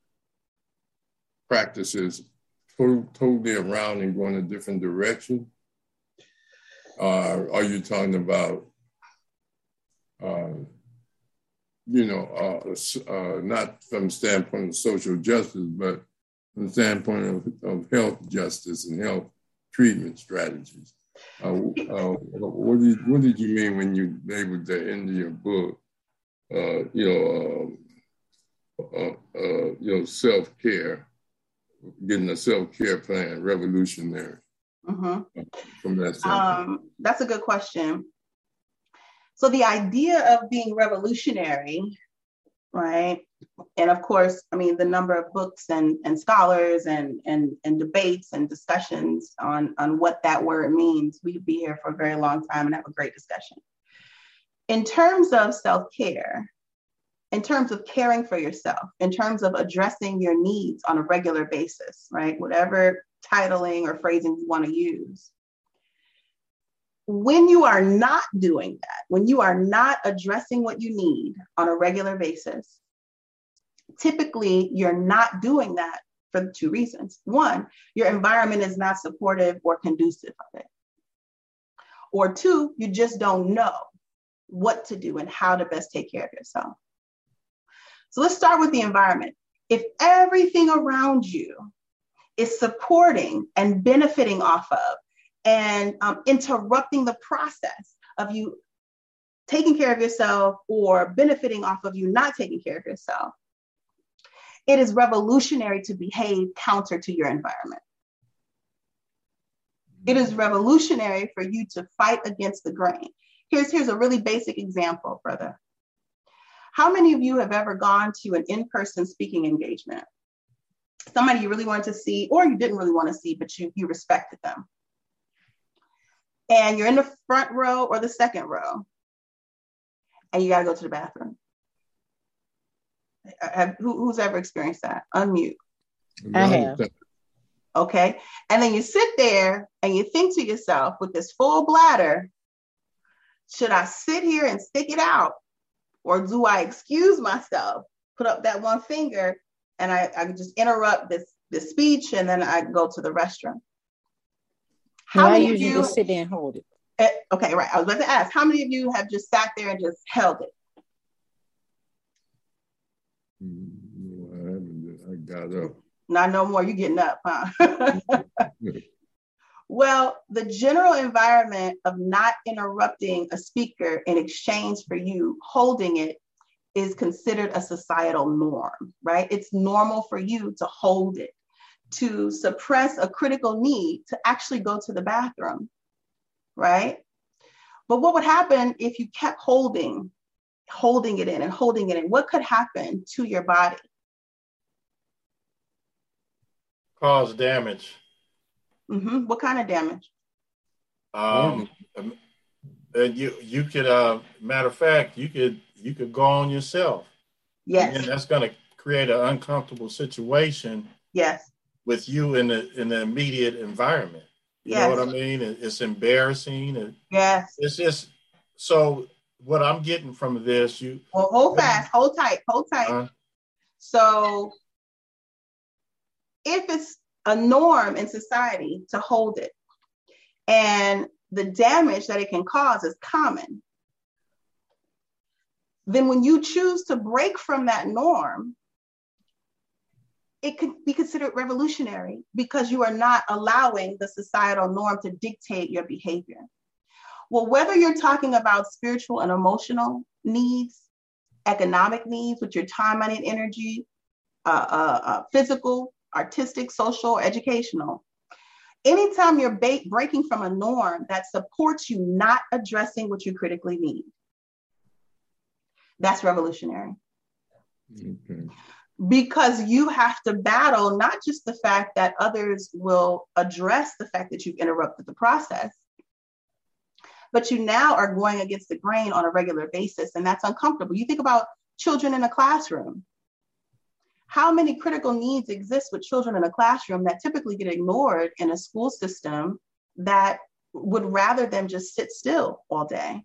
S1: practices to- totally around and go in a different direction? Uh, are you talking about, uh, you know, uh, uh, not from the standpoint of social justice, but from the standpoint of, of health justice and health treatment strategies? Uh, uh, what, did, what did you mean when you labeled the end of your book, uh, you know, um, uh, uh, you know, self-care, getting a self-care plan, revolutionary? Mm-hmm. From that standpoint.
S2: Um, that's a good question. So the idea of being revolutionary, right? And of course, I mean, the number of books and, and scholars and, and, and debates and discussions on, on what that word means, we could be here for a very long time and have a great discussion. In terms of self-care, in terms of caring for yourself, in terms of addressing your needs on a regular basis, right? Whatever titling or phrasing you want to use. When you are not doing that, when you are not addressing what you need on a regular basis, typically you're not doing that for two reasons. One, your environment is not supportive or conducive of it. Or two, you just don't know what to do and how to best take care of yourself. So let's start with the environment. If everything around you is supporting and benefiting off of and um, interrupting the process of you taking care of yourself or benefiting off of you not taking care of yourself, it is revolutionary to behave counter to your environment. It is revolutionary for you to fight against the grain. Here's, here's a really basic example, brother. How many of you have ever gone to an in-person speaking engagement? Somebody you really wanted to see, or you didn't really want to see, but you, you respected them. And you're in the front row or the second row, and you got to go to the bathroom. Have, who, who's ever experienced that? Unmute.
S3: I have.
S2: Okay. And then you sit there and you think to yourself with this full bladder, should I sit here and stick it out? Or do I excuse myself, put up that one finger, and I, I just interrupt this, this speech, and then I go to the restroom? How
S3: no,
S2: many
S3: I usually
S2: of you
S3: just sit there and hold it?
S2: Uh, okay, right. I was about to ask, how many of you have just sat there and just held it?
S1: No, I haven't. I got up.
S2: Not no more. You getting up, huh? Well, the general environment of not interrupting a speaker in exchange for you holding it is considered a societal norm, right? It's normal for you to hold it, to suppress a critical need to actually go to the bathroom, right? But what would happen if you kept holding, holding it in and holding it in? What could happen to your body?
S5: Cause damage.
S2: Mm-hmm. What kind of damage?
S5: Um, and you you could, uh, matter of fact, you could you could go on yourself.
S2: Yes.
S5: And that's going to create an uncomfortable situation.
S2: Yes.
S5: With you in the in the immediate environment. You
S2: yes.
S5: know what I mean? It, it's embarrassing. It,
S2: yes.
S5: It's just so. What I'm getting from this, you
S2: well, hold fast, hold tight, hold tight. Uh, so, if it's a norm in society to hold it, and the damage that it can cause is common, then when you choose to break from that norm, it could be considered revolutionary because you are not allowing the societal norm to dictate your behavior. Well, whether you're talking about spiritual and emotional needs, economic needs with your time, money, and energy, uh, uh, uh, physical, artistic, social, educational, anytime you're ba- breaking from a norm that supports you not addressing what you critically need, that's revolutionary.
S1: Okay.
S2: Because you have to battle not just the fact that others will address the fact that you've interrupted the process, but you now are going against the grain on a regular basis, and that's uncomfortable. You think about children in a classroom. How many critical needs exist with children in a classroom that typically get ignored in a school system that would rather them just sit still all day?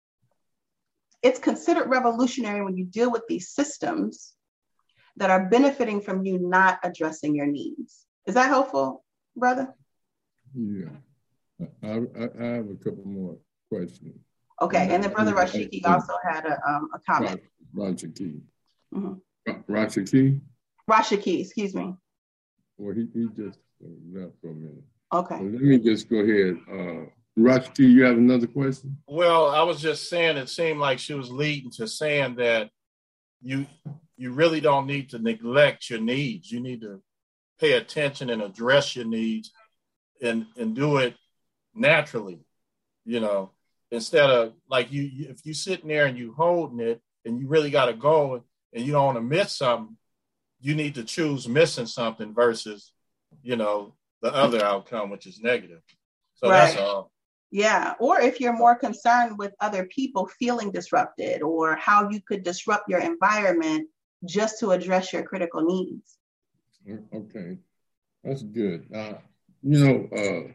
S2: It's considered revolutionary when you deal with these systems that are benefiting from you not addressing your needs. Is that helpful, brother?
S1: Yeah. I, I, I have a couple more questions.
S2: Okay, and then Brother Rashiki also had a, um, a comment.
S1: Rashiki.
S2: Mm-hmm.
S1: Rashiki?
S2: Rashiki, excuse me.
S1: Well, he, he just left for a minute.
S2: Okay.
S1: Well, let me just go ahead. Uh, Rashiki, you have another question?
S5: Well, I was just saying it seemed like she was leading to saying that you you really don't need to neglect your needs. You need to pay attention and address your needs and, and do it naturally, you know, instead of like you, you if you sitting there and you holding it and you really got to go and you don't want to miss something, you need to choose missing something versus, you know, the other outcome, which is negative. So right. That's all.
S2: Yeah. Or if you're more concerned with other people feeling disrupted or how you could disrupt your environment just to address your critical needs.
S1: Okay. That's good. Uh, you know,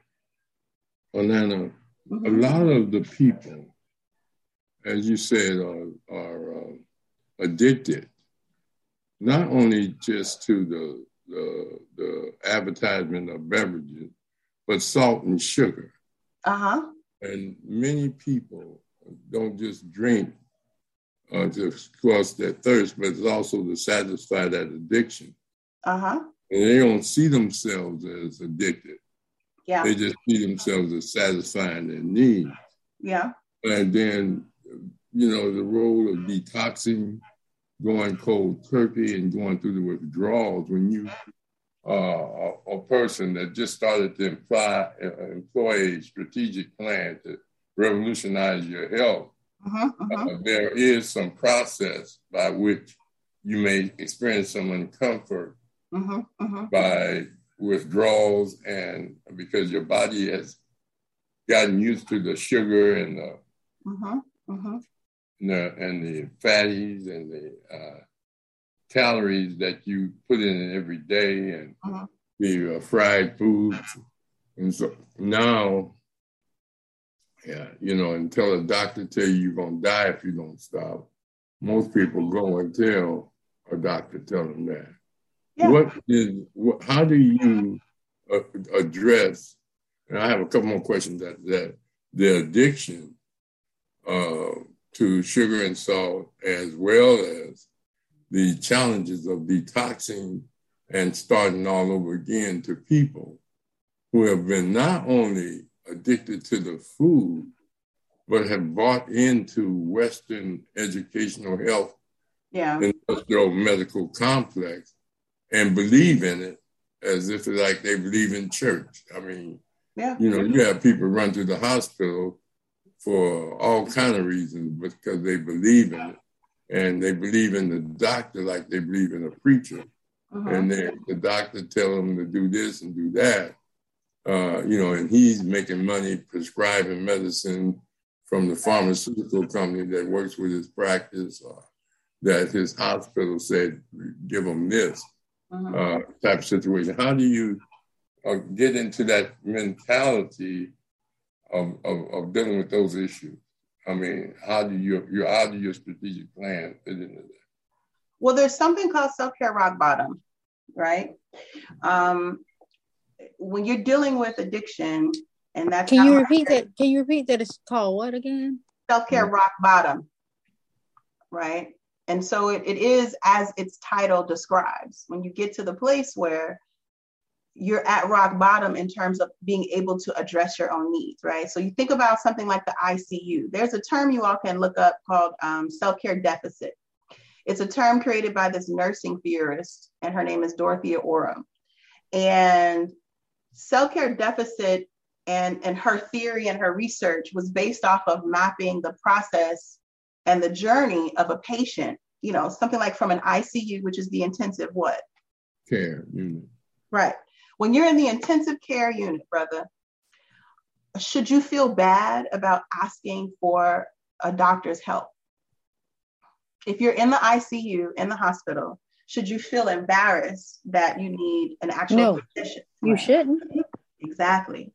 S1: uh, Alana, mm-hmm. a lot of the people, as you said, are, are uh, addicted, not only just to the, the, the advertisement of beverages, but salt and sugar.
S2: Uh-huh.
S1: And many people don't just drink uh, to quench their thirst, but it's also to satisfy that addiction.
S2: Uh-huh.
S1: And they don't see themselves as addicted.
S2: Yeah.
S1: They just see themselves as satisfying their needs.
S2: Yeah. And
S1: then, you know, the role of detoxing, going cold turkey and going through the withdrawals. When you uh, a, a person that just started to imply, uh, employ a strategic plan to revolutionize your health, uh-huh, uh-huh. Uh, there is some process by which you may experience some uncomfort uh-huh, uh-huh. by withdrawals, and because your body has gotten used to the sugar and the, uh-huh, uh-huh. and the, and the fatties and the uh, calories that you put in every day, and uh-huh. the uh, fried foods. And so now, yeah, you know, until a doctor tell you you're going to die if you don't stop, most people go until a doctor tell them that. Yeah. What is, what, how do you uh, address, and I have a couple more questions that, that the addiction uh, to sugar and salt, as well as the challenges of detoxing and starting all over again to people who have been not only addicted to the food, but have bought into Western educational health, yeah. industrial medical complex, and believe in it as if it's like they believe in church. I mean, yeah. you know, you have people run to the hospital for all kind of reasons because they believe in it. And they believe in the doctor like they believe in a preacher. Uh-huh. And then the doctor tell them to do this and do that. Uh, you know, and he's making money prescribing medicine from the pharmaceutical company that works with his practice, or that his hospital said, give him this uh-huh. uh, type of situation. How do you uh, get into that mentality of, of, of dealing with those issues? I mean, how do you, your, how do your strategic plan fit into that?
S2: Well, there's something called self-care rock bottom, right? Um, when you're dealing with addiction, and that's
S3: can you repeat that? Can you repeat that? It's called what again?
S2: Self-care mm-hmm. rock bottom, right? And so it, it is as its title describes. When you get to the place where you're at rock bottom in terms of being able to address your own needs, right? So you think about something like the I C U. There's a term you all can look up called um, self-care deficit. It's a term created by this nursing theorist, and her name is Dorothea Oram. And self-care deficit and, and her theory and her research was based off of mapping the process and the journey of a patient, you know, something like from an I C U, which is the intensive what?
S1: Care unit.
S2: Right. When you're in the intensive care unit, brother, should you feel bad about asking for a doctor's help? If you're in the I C U, in the hospital, should you feel embarrassed that you need an actual
S3: no,
S2: physician?
S3: You shouldn't.
S2: Exactly.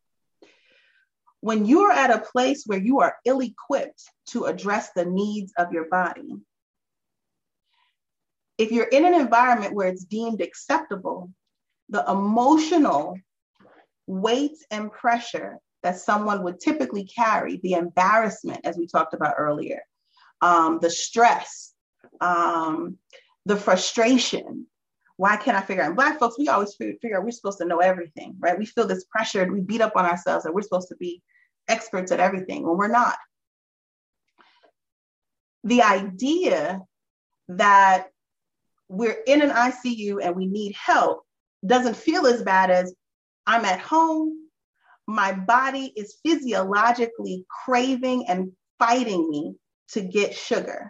S2: When you are at a place where you are ill-equipped to address the needs of your body, if you're in an environment where it's deemed acceptable, the emotional weight and pressure that someone would typically carry, the embarrassment, as we talked about earlier, um, the stress, um, the frustration. Why can't I figure out? And Black folks, we always figure we're supposed to know everything, right? We feel this pressure, we beat up on ourselves that we're supposed to be experts at everything when we're not. The idea that we're in an I C U and we need help doesn't feel as bad as I'm at home, my body is physiologically craving and fighting me to get sugar.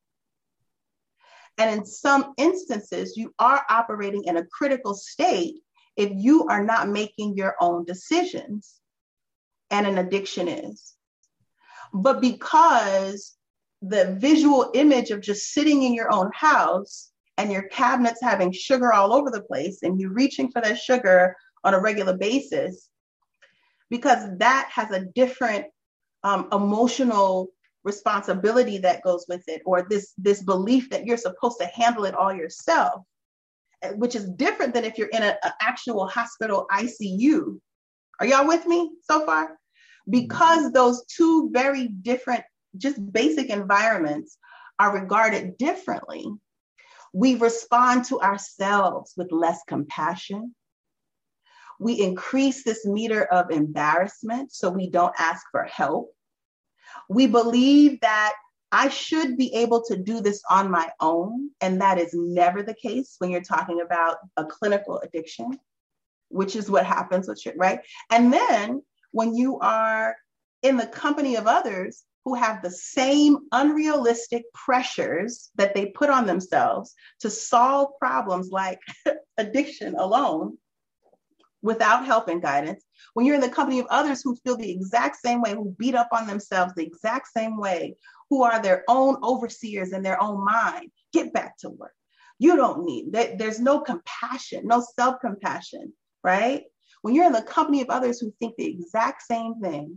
S2: And in some instances, you are operating in a critical state if you are not making your own decisions, and an addiction is. But because the visual image of just sitting in your own house and your cabinets having sugar all over the place and you reaching for that sugar on a regular basis, because that has a different um, emotional responsibility that goes with it, or this, this belief that you're supposed to handle it all yourself, which is different than if you're in an actual hospital I C U. Are y'all with me so far? Because those two very different, just basic environments are regarded differently. We respond to ourselves with less compassion. We increase this meter of embarrassment so we don't ask for help. We believe that I should be able to do this on my own, and that is never the case when you're talking about a clinical addiction, which is what happens with shit, right? And then when you are in the company of others who have the same unrealistic pressures that they put on themselves to solve problems like addiction alone without help and guidance, when you're in the company of others who feel the exact same way, who beat up on themselves the exact same way, who are their own overseers in their own mind, get back to work. You don't need, there's no compassion, no self-compassion, right? When you're in the company of others who think the exact same thing,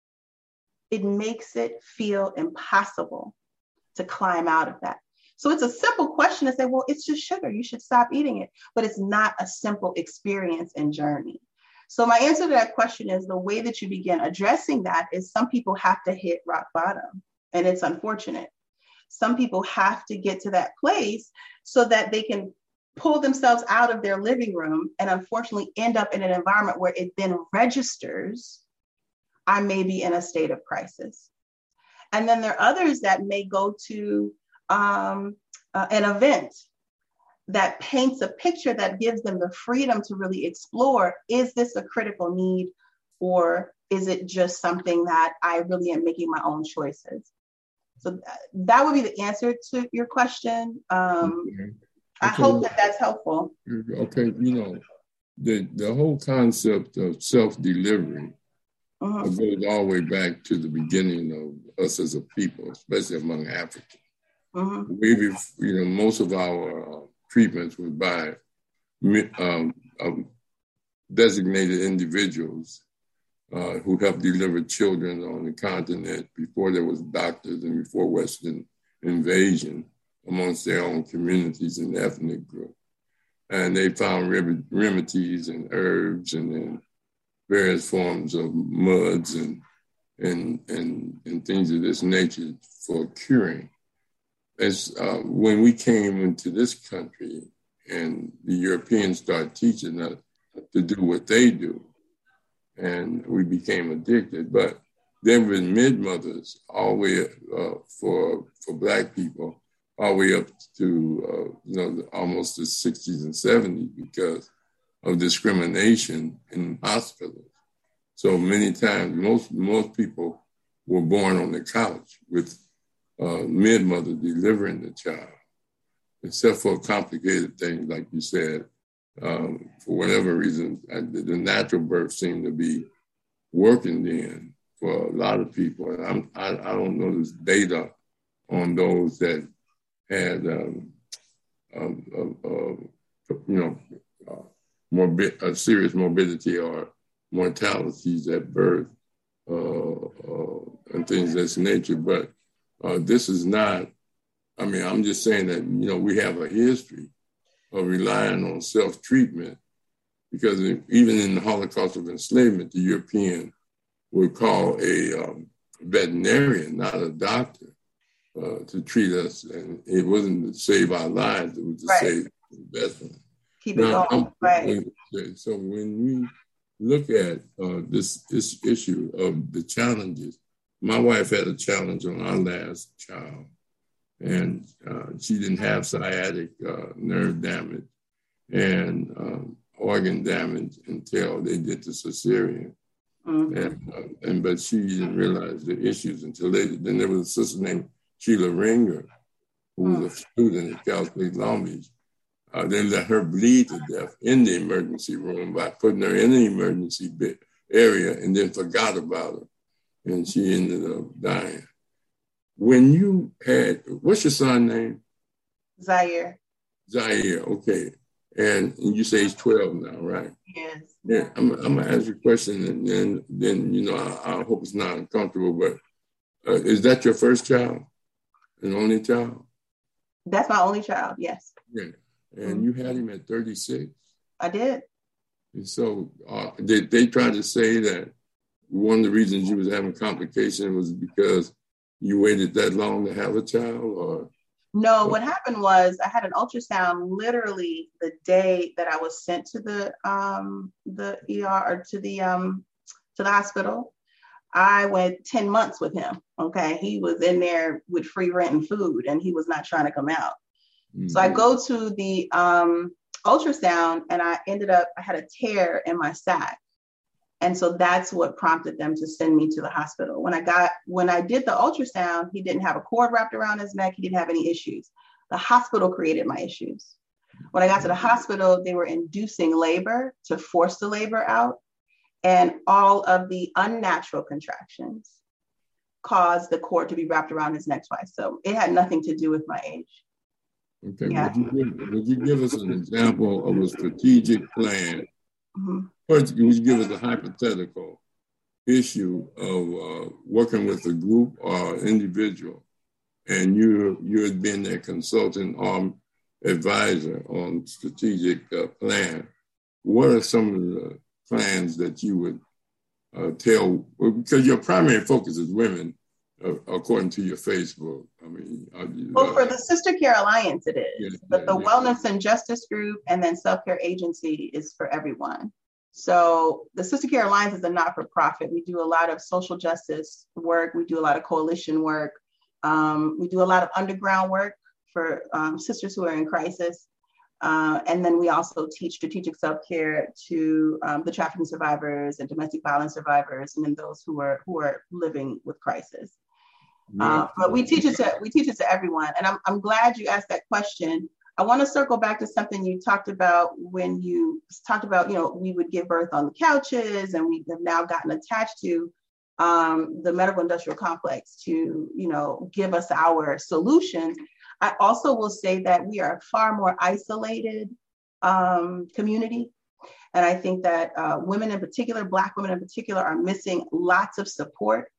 S2: it makes it feel impossible to climb out of that. So it's a simple question to say, well, it's just sugar. You should stop eating it. But it's not a simple experience and journey. So my answer to that question is the way that you begin addressing that is some people have to hit rock bottom. And it's unfortunate. Some people have to get to that place so that they can pull themselves out of their living room and unfortunately end up in an environment where it then registers, I may be in a state of crisis. And then there are others that may go to um, uh, an event that paints a picture that gives them the freedom to really explore, is this a critical need or is it just something that I really am making my own choices? So th- that would be the answer to your question. Um, okay. I okay. hope that that's helpful.
S1: Okay, you know, the, the whole concept of self-delivery uh-huh. goes all the way back to the beginning of us as a people, especially among Africans. Uh-huh. We, you know, most of our uh, treatments were by um, um, designated individuals uh, who helped deliver children on the continent before there was doctors and before Western invasion amongst their own communities and ethnic groups. And they found rem- remedies and herbs and then various forms of muds and, and, and, and things of this nature for curing. As uh, when we came into this country and the Europeans started teaching us to do what they do, and we became addicted. But there were mid-mothers all the way uh, for for Black people, all the way up to uh, you know almost the sixties and seventies because of discrimination in hospitals. So many times, most most people were born on the couch with uh, mid-mother delivering the child, except for complicated things like you said. Um, for whatever reason, I, the natural birth seemed to be working then for a lot of people. And I'm, I, I don't know this data on those that had, um, um, uh, uh, you know, uh, morbid, uh, serious morbidity or mortalities at birth uh, uh, and things of this nature. But uh, this is not, I mean, I'm just saying that, you know, we have a history of relying on self-treatment, because even in the Holocaust of enslavement, the European would call a um, veterinarian, not a doctor, uh, to treat us. And it wasn't to save our lives, it was to right. save investment.
S2: Keep it now, going, right.
S1: So when we look at uh, this, this issue of the challenges, my wife had a challenge on our last child. And uh, she didn't have sciatic uh, nerve damage and um, organ damage until they did the cesarean. Mm-hmm. And, uh, and but she didn't realize the issues until later. Then there was a sister named Sheila Ringer, who was mm-hmm. a student at Cal State Long Beach. Uh, they let her bleed to death in the emergency room by putting her in the emergency bed area and then forgot about her. And she ended up dying. When you had, what's your son's name?
S2: Zaire.
S1: Zaire, okay. And, and you say he's twelve now, right?
S2: Yes.
S1: Yeah, I'm, I'm going to ask you a question, and then, then you know, I, I hope it's not uncomfortable, but uh, is that your first child? An only child?
S2: That's my only child, yes.
S1: Yeah. And mm-hmm. you had him at thirty-six?
S2: I did.
S1: And so uh, did they try to say that one of the reasons you was having complications was because you waited that long to have a child, or?
S2: No, what happened was I had an ultrasound literally the day that I was sent to the um, the E R or to the um, to the hospital. I went ten months with him. Okay, he was in there with free rent and food, and he was not trying to come out. Mm-hmm. So I go to the um, ultrasound, and I ended up I had a tear in my sac. And so that's what prompted them to send me to the hospital. When I got, when I did the ultrasound, he didn't have a cord wrapped around his neck. He didn't have any issues. The hospital created my issues. When I got to the hospital, they were inducing labor to force the labor out. And all of the unnatural contractions caused the cord to be wrapped around his neck twice. So it had nothing to do with my age.
S1: Okay, yeah. would, you give, would you give us an example of a strategic plan? Mm-hmm. First, would you give us a hypothetical issue of uh, working with a group or individual, and you you're being their consultant or advisor on strategic uh, plan? What are some of the plans that you would uh, tell? Because your primary focus is women, uh, according to your Facebook. I mean, you,
S2: well, uh, for the Sister Care Alliance, it is, yeah, but the yeah, Wellness yeah. and Justice Group and then Self Care Agency is for everyone. So the Sister Care Alliance is a not-for-profit. We do a lot of social justice work. We do a lot of coalition work. Um, we do a lot of underground work for um, sisters who are in crisis. Uh, and then we also teach strategic self-care to um, the trafficking survivors and domestic violence survivors, and then those who are who are living with crisis. Yeah. Uh, but we teach it to we teach it to everyone. And I'm I'm glad you asked that question. I want to circle back to something you talked about when you talked about, you know, we would give birth on the couches, and we have now gotten attached to um, the medical industrial complex to, you know, give us our solutions. I also will say that we are a far more isolated um, community. And I think that uh, women in particular, Black women in particular, are missing lots of support.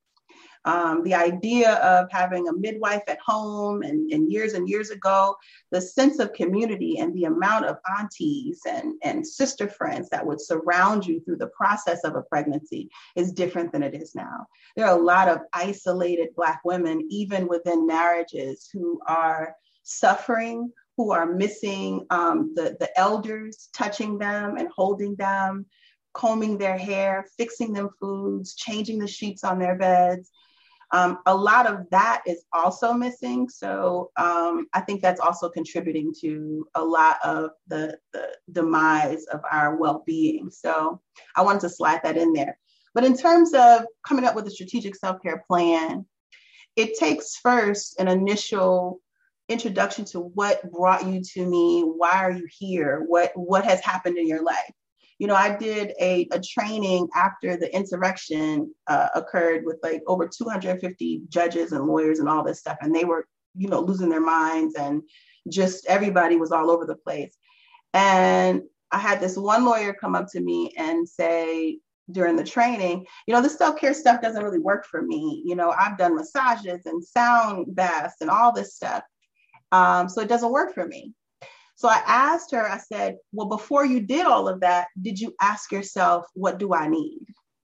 S2: Um, the idea of having a midwife at home and, and years and years ago, the sense of community and the amount of aunties and, and sister friends that would surround you through the process of a pregnancy is different than it is now. There are a lot of isolated Black women, even within marriages, who are suffering, who are missing um, the, the elders touching them and holding them, combing their hair, fixing them foods, changing the sheets on their beds. Um, a lot of that is also missing. So um, I think that's also contributing to a lot of the, the demise of our well-being. So I wanted to slide that in there. But in terms of coming up with a strategic self-care plan, it takes first an initial introduction to what brought you to me. Why are you here? What, what has happened in your life? You know, I did a, a training after the insurrection uh, occurred with like over two hundred fifty judges and lawyers and all this stuff. And they were, you know, losing their minds, and just everybody was all over the place. And I had this one lawyer come up to me and say during the training, you know, this self-care stuff doesn't really work for me. You know, I've done massages and sound baths and all this stuff. Um, so it doesn't work for me. So I asked her, I said, well, before you did all of that, did you ask yourself, what do I need?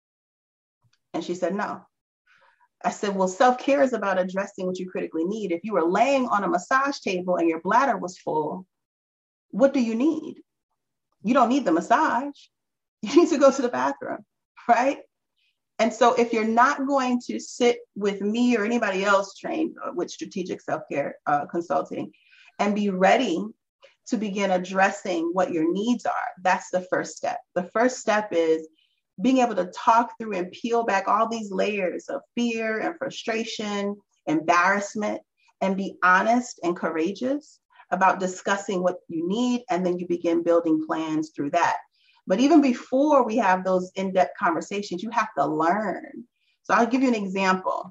S2: And she said, no. I said, well, self-care is about addressing what you critically need. If you were laying on a massage table and your bladder was full, what do you need? You don't need the massage. You need to go to the bathroom, right? And so if you're not going to sit with me or anybody else trained with strategic self-care uh, consulting and be ready to begin addressing what your needs are, that's the first step. The first step is being able to talk through and peel back all these layers of fear and frustration, embarrassment, and be honest and courageous about discussing what you need. And then you begin building plans through that. But even before we have those in-depth conversations, you have to learn. So I'll give you an example.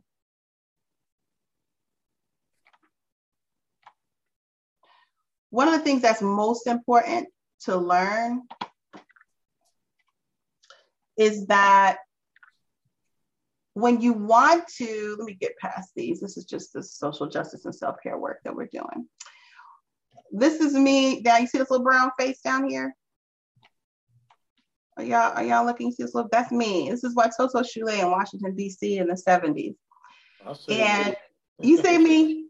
S2: One of the things that's most important to learn is that when you want to, let me get past these. This is just the social justice and self-care work that we're doing. This is me. Now you see this little brown face down here? Are y'all, are y'all looking? See this little, that's me. This is what Toto Shule in Washington, D C in the seventies. And you say me?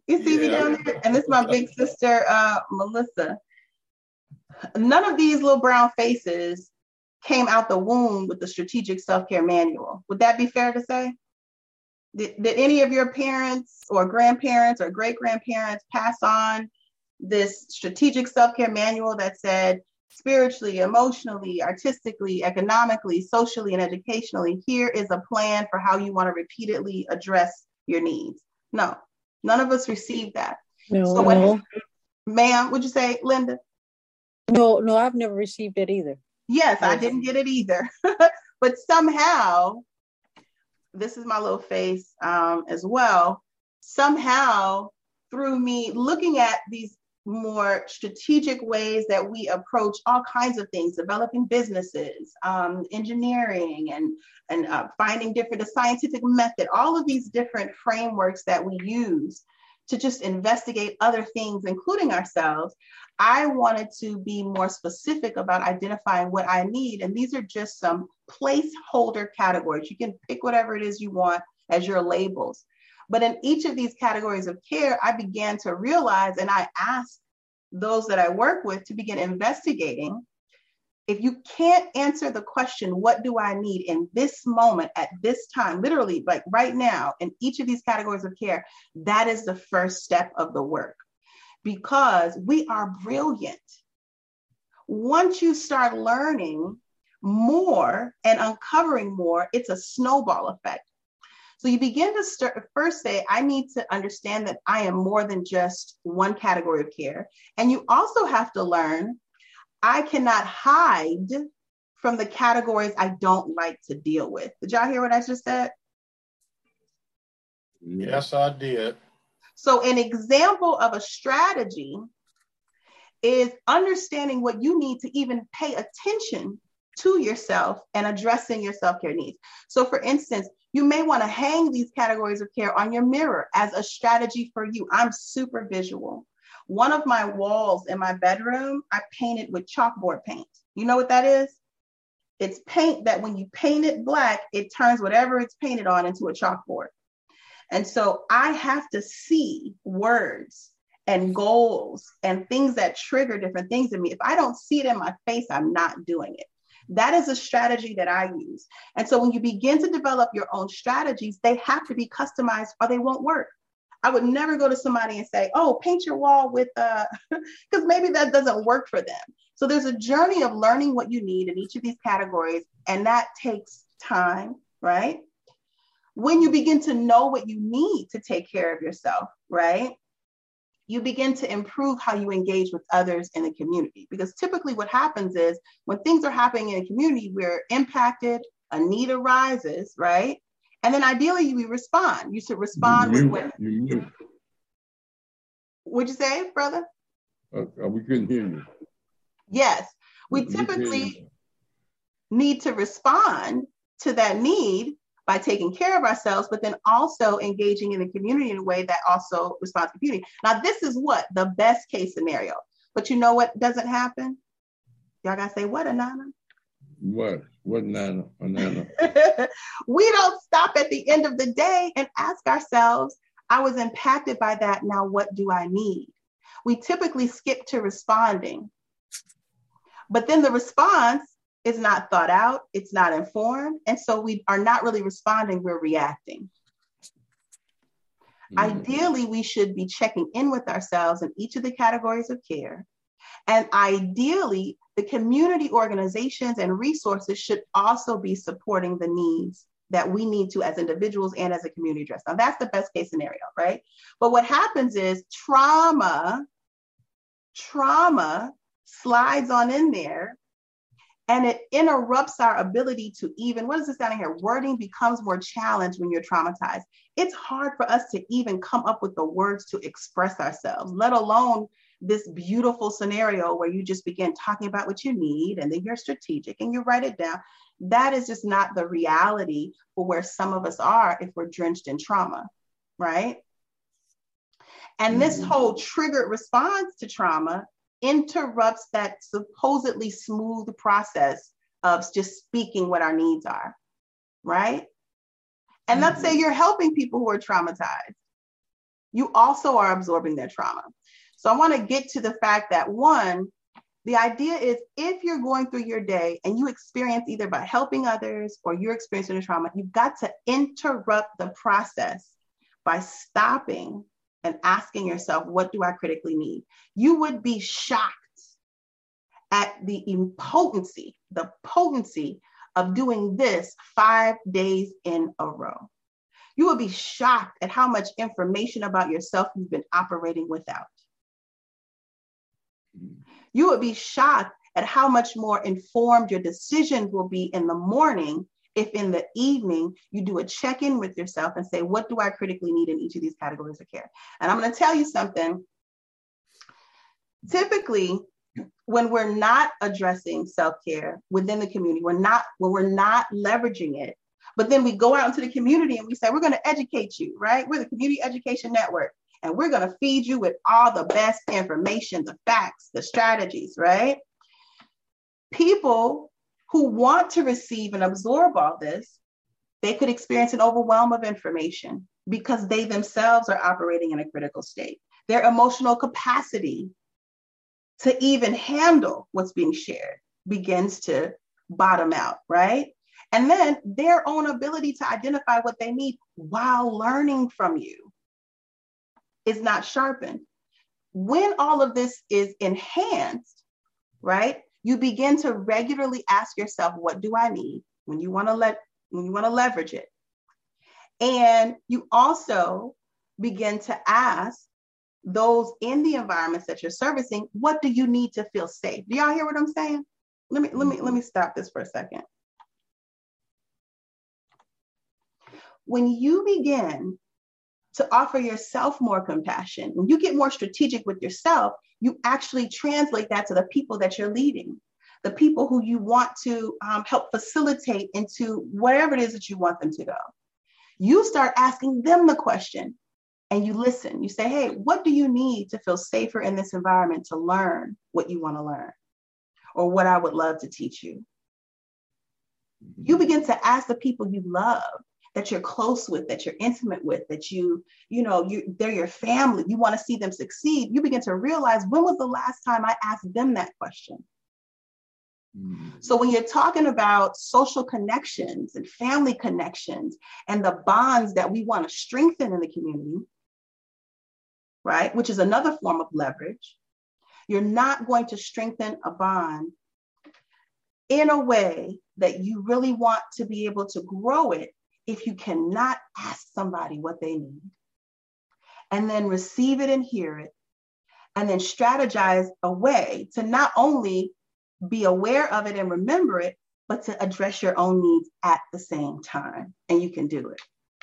S2: You see me
S5: Yeah.
S2: down there? And this is my big sister, uh, Melissa. None of these little brown faces came out the womb with the strategic self-care manual. Would that be fair to say? Did, did any of your parents or grandparents or great-grandparents pass on this strategic self-care manual that said spiritually, emotionally, artistically, economically, socially, and educationally, here is a plan for how you want to repeatedly address your needs? No, none of us received that.
S3: No,
S2: so
S3: no.
S2: what, ma'am, would you say, Linda?
S3: No, no, I've never received it either.
S2: Yes, I didn't get it either. But somehow, this is my little face um, as well, somehow through me looking at these more strategic ways that we approach all kinds of things, developing businesses, um, engineering, and, and uh, finding different, the scientific method, all of these different frameworks that we use to just investigate other things, including ourselves. I wanted to be more specific about identifying what I need. And these are just some placeholder categories. You can pick whatever it is you want as your labels. But in each of these categories of care, I began to realize, and I asked those that I work with to begin investigating, if you can't answer the question, what do I need in this moment at this time, literally like right now in each of these categories of care, that is the first step of the work. Because we are brilliant. Once you start learning more and uncovering more, it's a snowball effect. So you begin to start, first say, I need to understand that I am more than just one category of care. And you also have to learn, I cannot hide from the categories I don't like to deal with. Did y'all hear what I just said?
S5: Yes, I did.
S2: So an example of a strategy is understanding what you need to even pay attention to yourself and addressing your self-care needs. So for instance, you may want to hang these categories of care on your mirror as a strategy for you. I'm super visual. One of my walls in my bedroom, I painted with chalkboard paint. You know what that is? It's paint that when you paint it black, it turns whatever it's painted on into a chalkboard. And so I have to see words and goals and things that trigger different things in me. If I don't see it in my face, I'm not doing it. That is a strategy that I use. And so when you begin to develop your own strategies, they have to be customized or they won't work. I would never go to somebody and say, oh, paint your wall with, uh, because maybe that doesn't work for them. So there's a journey of learning what you need in each of these categories, and that takes time, right? When you begin to know what you need to take care of yourself, right? You begin to improve how you engage with others in the community. Because typically what happens is when things are happening in a community, we're impacted, a need arises, right? And then ideally we respond. You should respond
S1: you,
S2: with what?
S1: You,
S2: What'd you say, brother?
S1: uh, we couldn't hear you.
S2: Yes, we
S1: We
S2: typically need to respond to that need by taking care of ourselves, but then also engaging in the community in a way that also responds to the community. Now, this is what the best case scenario, but you know what doesn't happen? Y'all gotta say, what, Anana?
S1: What? What, Nana? Anana?
S2: We don't stop at the end of the day and ask ourselves, I was impacted by that, now what do I need? We typically skip to responding, but then the response is not thought out, it's not informed, and so we are not really responding, we're reacting. Mm-hmm. Ideally, we should be checking in with ourselves in each of the categories of care, and ideally, the community organizations and resources should also be supporting the needs that we need to as individuals and as a community address. Now, that's the best case scenario, right? But what happens is trauma, trauma slides on in there, and it interrupts our ability to even, what is this down here? Wording becomes more challenged when you're traumatized. It's hard for us to even come up with the words to express ourselves, let alone this beautiful scenario where you just begin talking about what you need and then you're strategic and you write it down. That is just not the reality for where some of us are if we're drenched in trauma, right? And this whole triggered response to trauma interrupts that supposedly smooth process of just speaking what our needs are, right? And let's say you're helping people who are traumatized. you also are absorbing their trauma. So I want to get to the fact that, one, the idea is if you're going through your day and you experience either by helping others or you're experiencing a trauma, you've got to interrupt the process by stopping and asking yourself, what do I critically need? You would be shocked at the impotency, the potency of doing this five days in a row. You would be shocked at how much information about yourself you've been operating without. You would be shocked at how much more informed your decisions will be in the morning if in the evening you do a check-in with yourself and say, what do I critically need in each of these categories of care? And I'm going to tell you something. Typically, when we're not addressing self-care within the community, we're not, when we're not leveraging it, but then we go out into the community and we say, we're going to educate you, right? We're the Community Education Network, and we're going to feed you with all the best information, the facts, the strategies, right? People who want to receive and absorb all this, they could experience an overwhelm of information because they themselves are operating in a critical state. Their emotional capacity to even handle what's being shared begins to bottom out, right? And then their own ability to identify what they need while learning from you is not sharpened. When all of this is enhanced, right, you begin to regularly ask yourself, what do I need when you want to let, when you want to leverage it? And you also begin to ask those in the environments that you're servicing, what do you need to feel safe? Do y'all hear what I'm saying? Let me, let me, let me stop this for a second. When you begin to offer yourself more compassion, when you get more strategic with yourself, you actually translate that to the people that you're leading, the people who you want to um, help facilitate into wherever it is that you want them to go. You start asking them the question and you listen. You say, hey, what do you need to feel safer in this environment to learn what you want to learn or what I would love to teach you? You begin to ask the people you love, that you're close with, that you're intimate with, that you, you know, you, they're your family. You want to see them succeed. You begin to realize, when was the last time I asked them that question? Mm-hmm. So when you're talking about social connections and family connections and the bonds that we want to strengthen in the community, right, which is another form of leverage, you're not going to strengthen a bond in a way that you really want to be able to grow it if you cannot ask somebody what they need and then receive it and hear it and then strategize a way to not only be aware of it and remember it, but to address your own needs at the same time. And you can do it.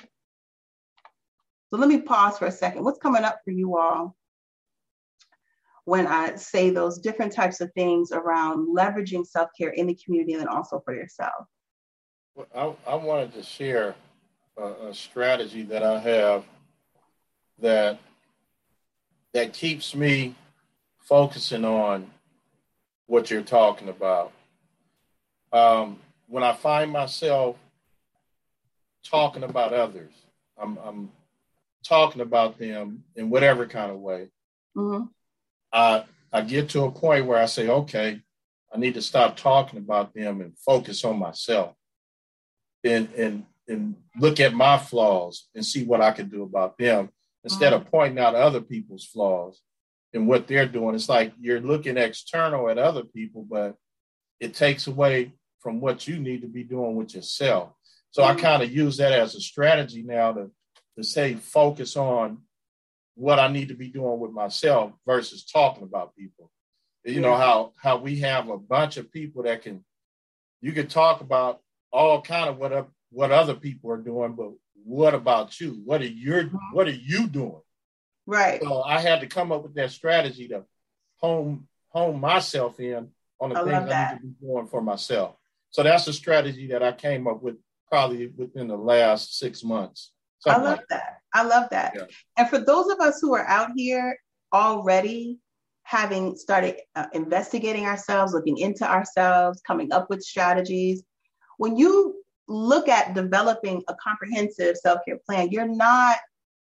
S2: So let me pause for a second. What's coming up for you all when I say those different types of things around leveraging self-care in the community and then also for yourself?
S5: Well, I, I wanted to share a, a strategy that I have that that keeps me focusing on what you're talking about. Um, when I find myself talking about others, I'm, I'm talking about them in whatever kind of way. Mm-hmm. I I get to a point where I say, okay, I need to stop talking about them and focus on myself. And, and and look at my flaws and see what I can do about them instead of pointing out other people's flaws and what they're doing. It's like you're looking external at other people, but it takes away from what you need to be doing with yourself. So I kind of use that as a strategy now to, to say, focus on what I need to be doing with myself versus talking about people. You know, how, how we have a bunch of people that can, you can talk about all kind of what what other people are doing, but what about you? What are you what are you doing?
S2: Right.
S5: So I had to come up with that strategy to hone hone myself in on the I things I need to be doing for myself. So that's a strategy that I came up with probably within the last six months.
S2: I love like that. that. I love that. Yeah. And for those of us who are out here already having started uh, investigating ourselves, looking into ourselves, coming up with strategies, when you look at developing a comprehensive self-care plan, you're not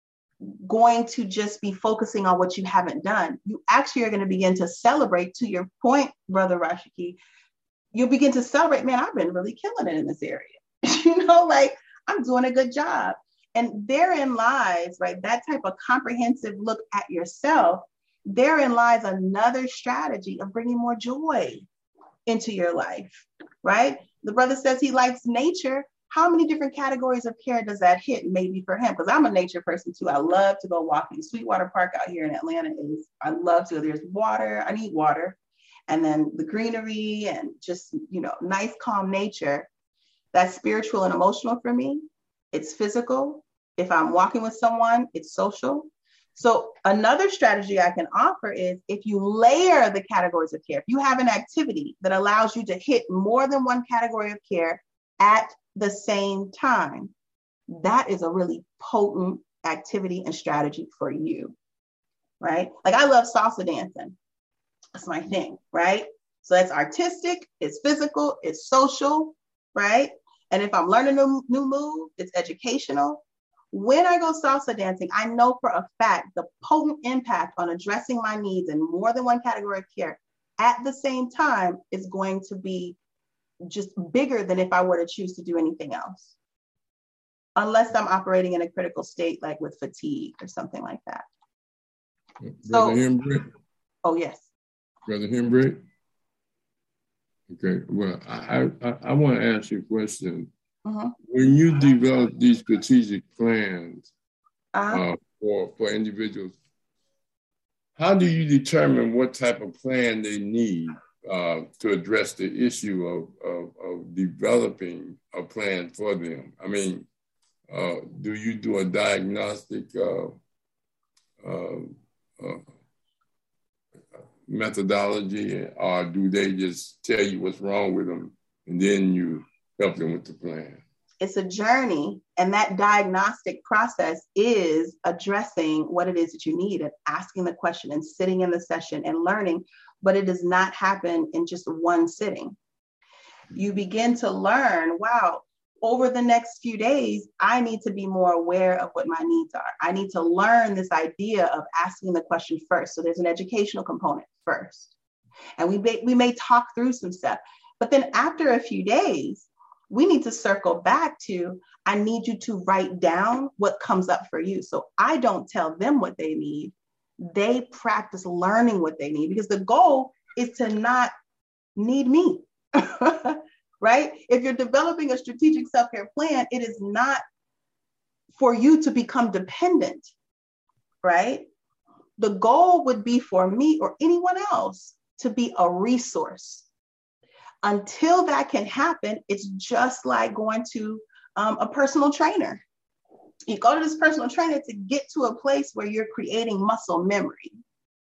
S2: going to just be focusing on what you haven't done. You actually are going to begin to celebrate. To your point, Brother Rashiki, you'll begin to celebrate, man, I've been really killing it in this area. You know, like I'm doing a good job. And therein lies, right, that type of comprehensive look at yourself. Therein lies another strategy of bringing more joy into your life, right? The brother says he likes nature. How many different categories of care does that hit maybe for him? Because I'm a nature person too. I love to go walking. Sweetwater Park out here in Atlanta is, I love to. There's water. I need water. And then the greenery and just, you know, nice, calm nature. That's spiritual and emotional for me. It's physical. If I'm walking with someone, it's social. So another strategy I can offer is if you layer the categories of care, if you have an activity that allows you to hit more than one category of care at the same time, that is a really potent activity and strategy for you, right? Like I love salsa dancing. That's my thing, right? So that's artistic, it's physical, it's social, right? And if I'm learning a new move, it's educational. When I go salsa dancing, I know for a fact the potent impact on addressing my needs in more than one category of care at the same time is going to be just bigger than if I were to choose to do anything else. Unless I'm operating in a critical state, like with fatigue or something like that.
S1: Brother
S2: So,
S1: Hembrick?
S2: Oh, yes.
S1: Brother Hembrick? Okay, well, I, I, I want to ask you a question. Mm-hmm. When you develop these strategic plans uh-huh. uh, for, for individuals, how do you determine what type of plan they need uh, to address the issue of, of, of developing a plan for them? I mean, uh, do you do a diagnostic uh, uh, uh, methodology, or do they just tell you what's wrong with them and then you help them with the plan?
S2: It's a journey, and that diagnostic process is addressing what it is that you need and asking the question and sitting in the session and learning, but it does not happen in just one sitting. You begin to learn, wow, over the next few days, I need to be more aware of what my needs are. I need to learn this idea of asking the question first. So there's an educational component first. And we may, we may talk through some stuff, but then after a few days, we need to circle back to, I need you to write down what comes up for you. So I don't tell them what they need. They practice learning what they need, because the goal is to not need me, right? If you're developing a strategic self-care plan, it is not for you to become dependent, right? The goal would be for me or anyone else to be a resource. Until that can happen, it's just like going to um, a personal trainer. You go to this personal trainer to get to a place where you're creating muscle memory.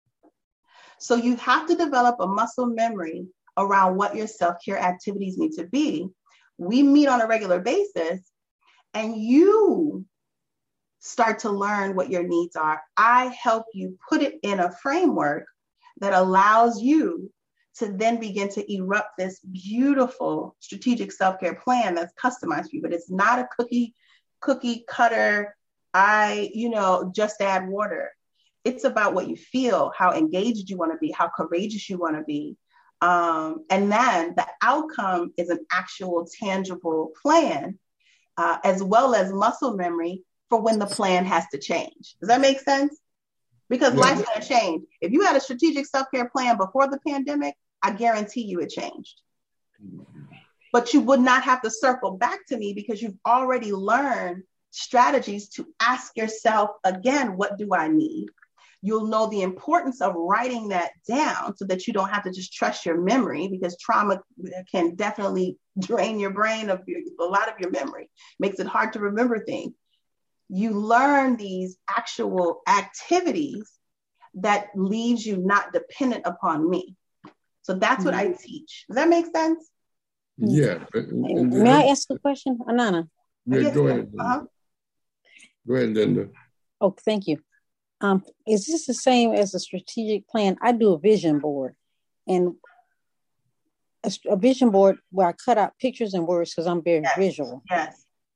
S2: So you have to develop a muscle memory around what your self-care activities need to be. We meet on a regular basis, and you start to learn what your needs are. I help you put it in a framework that allows you to then begin to erupt this beautiful strategic self-care plan that's customized for you. But it's not a cookie, cookie cutter, I, you know, just add water. It's about what you feel, how engaged you want to be, how courageous you want to be. Um, and then the outcome is an actual tangible plan, uh, as well as muscle memory for when the plan has to change. Does that make sense? Because yeah. Life's going to change. If you had a strategic self-care plan before the pandemic, I guarantee you it changed. But you would not have to circle back to me because you've already learned strategies to ask yourself again, what do I need? You'll know the importance of writing that down so that you don't have to just trust your memory, because trauma can definitely drain your brain of your, a lot of your memory, makes it hard to remember things. You learn these actual activities that leaves you not dependent upon me. So that's what I teach. Does that make sense?
S1: Yeah.
S3: May I ask a question, Anana?
S1: Yeah, go ahead. Uh-huh. Go ahead, Linda.
S3: Oh, thank you. Um, is this the same as a strategic plan? I do a vision board, and a, a vision board where I cut out pictures and words because I'm very
S2: yes.
S3: visual.
S2: Yes.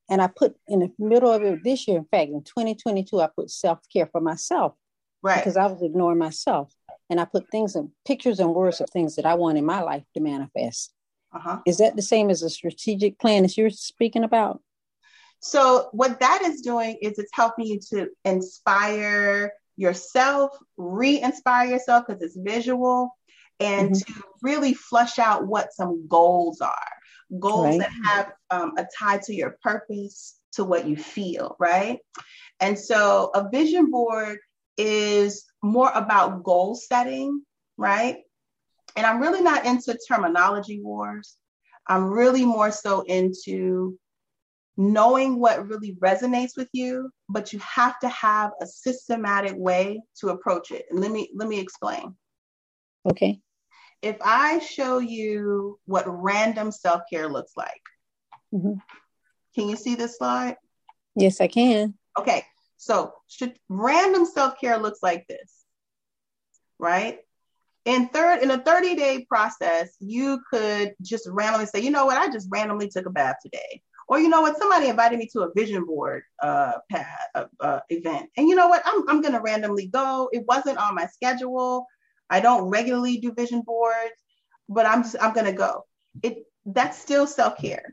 S3: and I put in the middle of it this year, in fact, in twenty twenty-two, I put self-care for myself. Right. Because I was ignoring myself. And I put things and pictures and words of things that I want in my life to manifest. Uh-huh. Is that the same as a strategic plan as you're speaking about?
S2: So what that is doing is it's helping you to inspire yourself, re-inspire yourself because it's visual, and mm-hmm. to really flush out what some goals are. Goals right. that have um, a tie to your purpose, to what you feel, right? And so a vision board is more about goal setting, right? And I'm really not into terminology wars. I'm really more so into knowing what really resonates with you, but you have to have a systematic way to approach it. And let me let me explain.
S3: Okay.
S2: If I show you what random self-care looks like, mm-hmm. can you see this slide?
S3: Yes, I can.
S2: Okay. So should, random self-care looks like this, right? In third, in a thirty-day process, you could just randomly say, you know what, I just randomly took a bath today. Or, you know what, somebody invited me to a vision board uh, path, uh, uh, event. And you know what, I'm, I'm going to randomly go. It wasn't on my schedule. I don't regularly do vision boards, but I'm just, I'm going to go. It That's still self-care.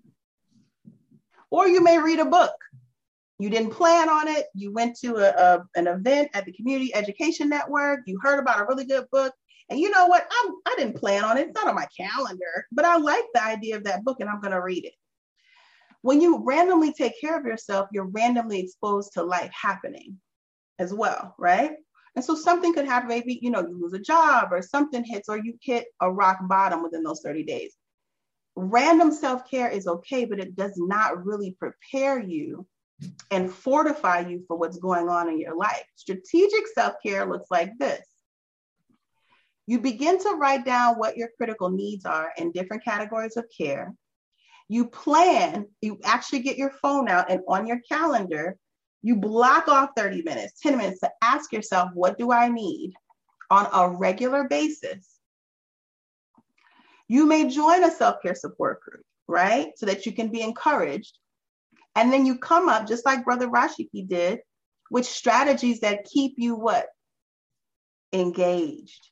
S2: Or you may read a book. You didn't plan on it. You went to a, a, an event at the Community Education Network. You heard about a really good book. And you know what? I'm, I didn't plan on it. It's not on my calendar, but I like the idea of that book and I'm going to read it. When you randomly take care of yourself, you're randomly exposed to life happening as well, right? And so something could happen. Maybe, you know, you lose a job or something hits or you hit a rock bottom within those thirty days. Random self-care is okay, but it does not really prepare you and fortify you for what's going on in your life. Strategic self-care looks like this. You begin to write down what your critical needs are in different categories of care. You plan, you actually get your phone out and on your calendar, you block off thirty minutes, ten minutes to ask yourself, what do I need on a regular basis? You may join a self-care support group, right? So that you can be encouraged. And then you come up, just like Brother Rashiki did, with strategies that keep you what? Engaged.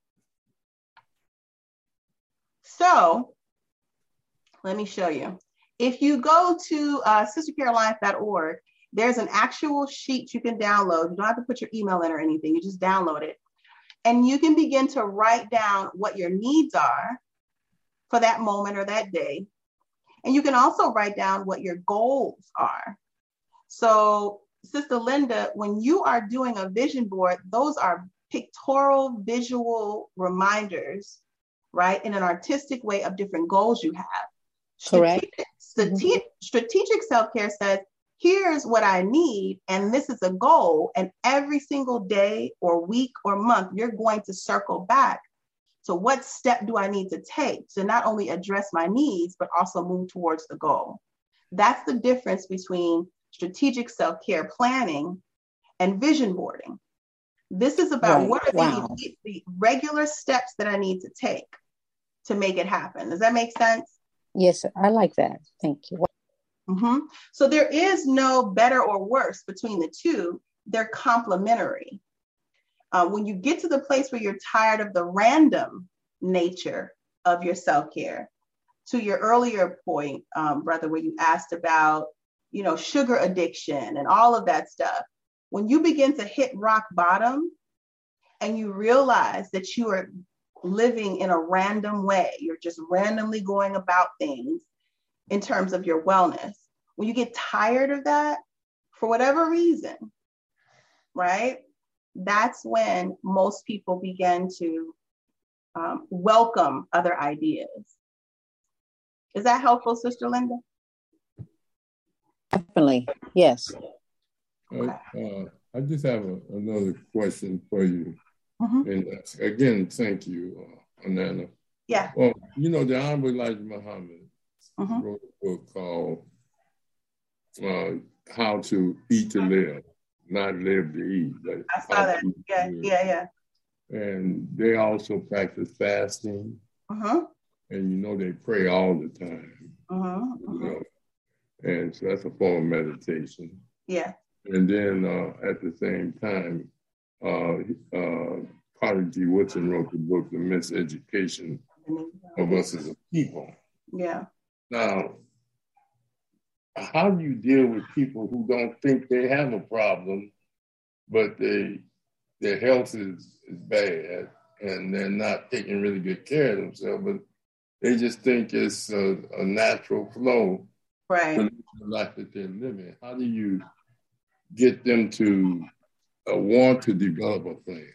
S2: So let me show you. If you go to uh, sister care alliance dot org, there's an actual sheet you can download. You don't have to put your email in or anything. You just download it. And you can begin to write down what your needs are for that moment or that day. And you can also write down what your goals are. So, Sister Linda, when you are doing a vision board, those are pictorial, visual reminders, right? In an artistic way of different goals you have.
S3: Correct.
S2: Strategic, mm-hmm. strategic self-care says, here's what I need, and this is a goal. And every single day or week or month, you're going to circle back. So what step do I need to take to not only address my needs, but also move towards the goal? That's the difference between strategic self-care planning and vision boarding. This is about right. what are wow. the, the regular steps that I need to take to make it happen. Does that make sense?
S3: Yes, I like that. Thank you.
S2: Mm-hmm. So there is no better or worse between the two. They're complementary. Uh, when you get to the place where you're tired of the random nature of your self-care, to your earlier point, um, brother, where you asked about, you know, sugar addiction and all of that stuff, when you begin to hit rock bottom and you realize that you are living in a random way, you're just randomly going about things in terms of your wellness. When you get tired of that, for whatever reason, right? That's when most people begin to um, welcome other ideas. Is that helpful, Sister Linda?
S3: Definitely, yes.
S1: Uh, uh, I just have a, another question for you. Mm-hmm. And uh, again, thank you, uh, Anana.
S2: Yeah.
S1: Well, you know, the Honorable Elijah Muhammad
S2: mm-hmm.
S1: wrote a book called uh, How to Eat to Live, Not Live to Eat. But
S2: I saw that. Yeah, yeah, yeah.
S1: And they also practice fasting.
S2: Uh-huh.
S1: And you know, they pray all the time.
S2: Uh-huh.
S1: You know? And so that's a form of meditation.
S2: Yeah.
S1: And then uh, at the same time, uh, uh, Carter G. Woodson wrote the book, The Miseducation of Us as a People.
S2: Yeah.
S1: Now, how do you deal with people who don't think they have a problem, but they their health is, is bad and they're not taking really good care of themselves, but they just think it's a, a natural flow
S2: right.
S1: for the life that they're living? How do you get them to uh, want to develop a plan?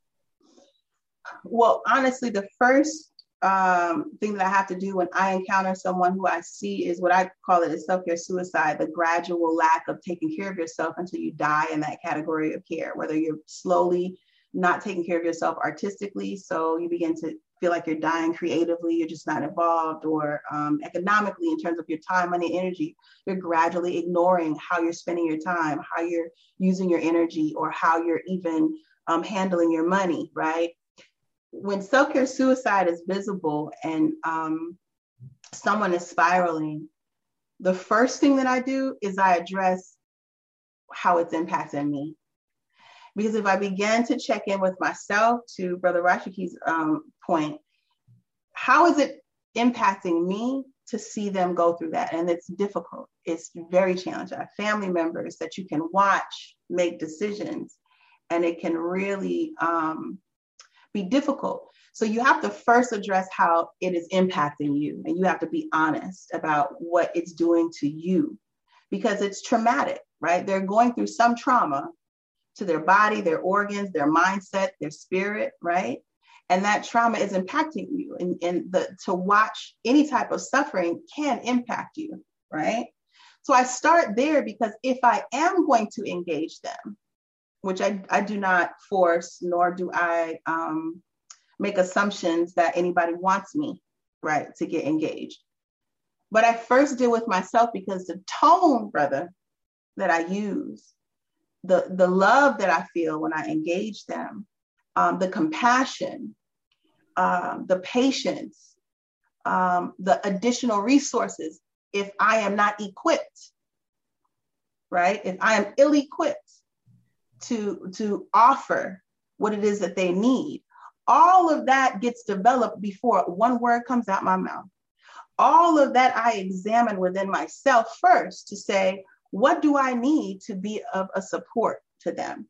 S2: Well, honestly, the first um, thing that I have to do when I encounter someone who I see is what I call it is self-care suicide, the gradual lack of taking care of yourself until you die in that category of care, whether you're slowly not taking care of yourself artistically, so you begin to feel like you're dying creatively, you're just not involved, or um, economically in terms of your time, money, energy, you're gradually ignoring how you're spending your time, how you're using your energy, or how you're even um, handling your money, right? When self-care suicide is visible and um, someone is spiraling, the first thing that I do is I address how it's impacting me. Because if I begin to check in with myself, to Brother Rashiki's um, point, how is it impacting me to see them go through that? And it's difficult. It's very challenging. I have family members that you can watch make decisions, and it can really um, be difficult. So you have to first address how it is impacting you, and you have to be honest about what it's doing to you, because it's traumatic, right? They're going through some trauma to their body, their organs, their mindset, their spirit, right? And that trauma is impacting you. And, and the, to watch any type of suffering can impact you, right? So I start there, because if I am going to engage them, which I, I do not force, nor do I um, make assumptions that anybody wants me, right, to get engaged. But I first deal with myself, because the tone, brother, that I use, the, the love that I feel when I engage them, um, the compassion, um, the patience, um, the additional resources, if I am not equipped, right? If I am ill-equipped to, to offer what it is that they need, all of that gets developed before one word comes out my mouth. All of that I examine within myself first to say, what do I need to be of a support to them?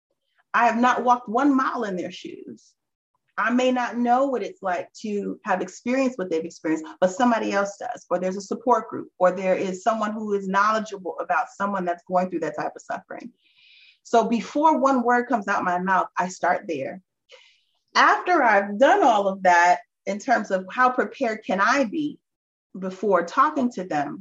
S2: I have not walked one mile in their shoes. I may not know what it's like to have experienced what they've experienced, but somebody else does, or there's a support group, or there is someone who is knowledgeable about someone that's going through that type of suffering. So before one word comes out my mouth, I start there. After I've done all of that, in terms of how prepared can I be before talking to them,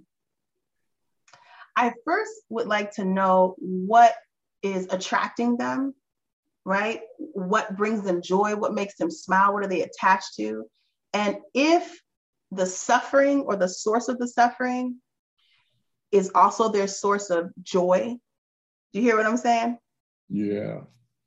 S2: I first would like to know what is attracting them, right? What brings them joy? What makes them smile? What are they attached to? And if the suffering or the source of the suffering is also their source of joy, do you hear what I'm saying?
S1: Yeah.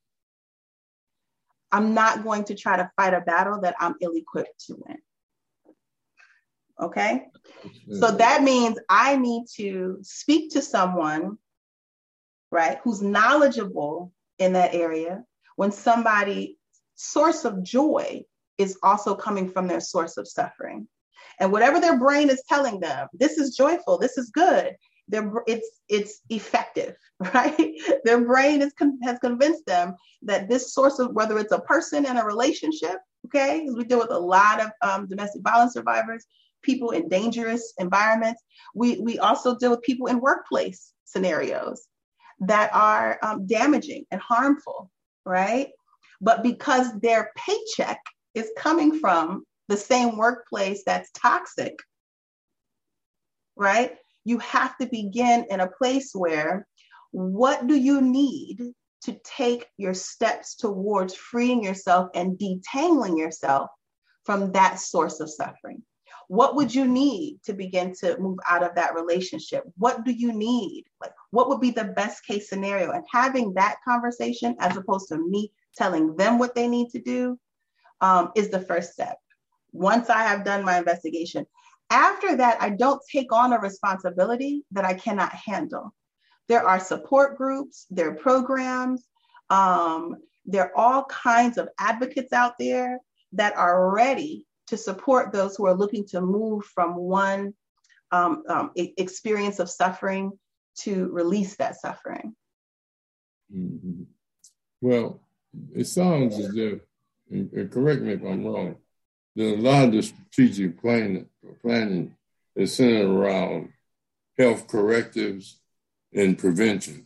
S2: I'm not going to try to fight a battle that I'm ill-equipped to win. Okay? So that means I need to speak to someone, right, who's knowledgeable in that area when somebody's source of joy is also coming from their source of suffering. And whatever their brain is telling them, this is joyful, this is good, it's it's effective, right? Their brain is con- has convinced them that this source of, whether it's a person in a relationship, okay, because we deal with a lot of um, domestic violence survivors, people in dangerous environments. We, we also deal with people in workplace scenarios that are um, damaging and harmful, right? But because their paycheck is coming from the same workplace that's toxic, right? You have to begin in a place where, what do you need to take your steps towards freeing yourself and detangling yourself from that source of suffering? What would you need to begin to move out of that relationship? What do you need? Like, what would be the best case scenario? And having that conversation, as opposed to me telling them what they need to do, um, is the first step. Once I have done my investigation, After that, I don't take on a responsibility that I cannot handle. There are support groups, there are programs, um, there are all kinds of advocates out there that are ready to support those who are looking to move from one um, um, experience of suffering to release that suffering.
S1: Mm-hmm. Well, it sounds as if, and correct me if I'm wrong, that a lot of the strategic planning, planning is centered around health correctives and prevention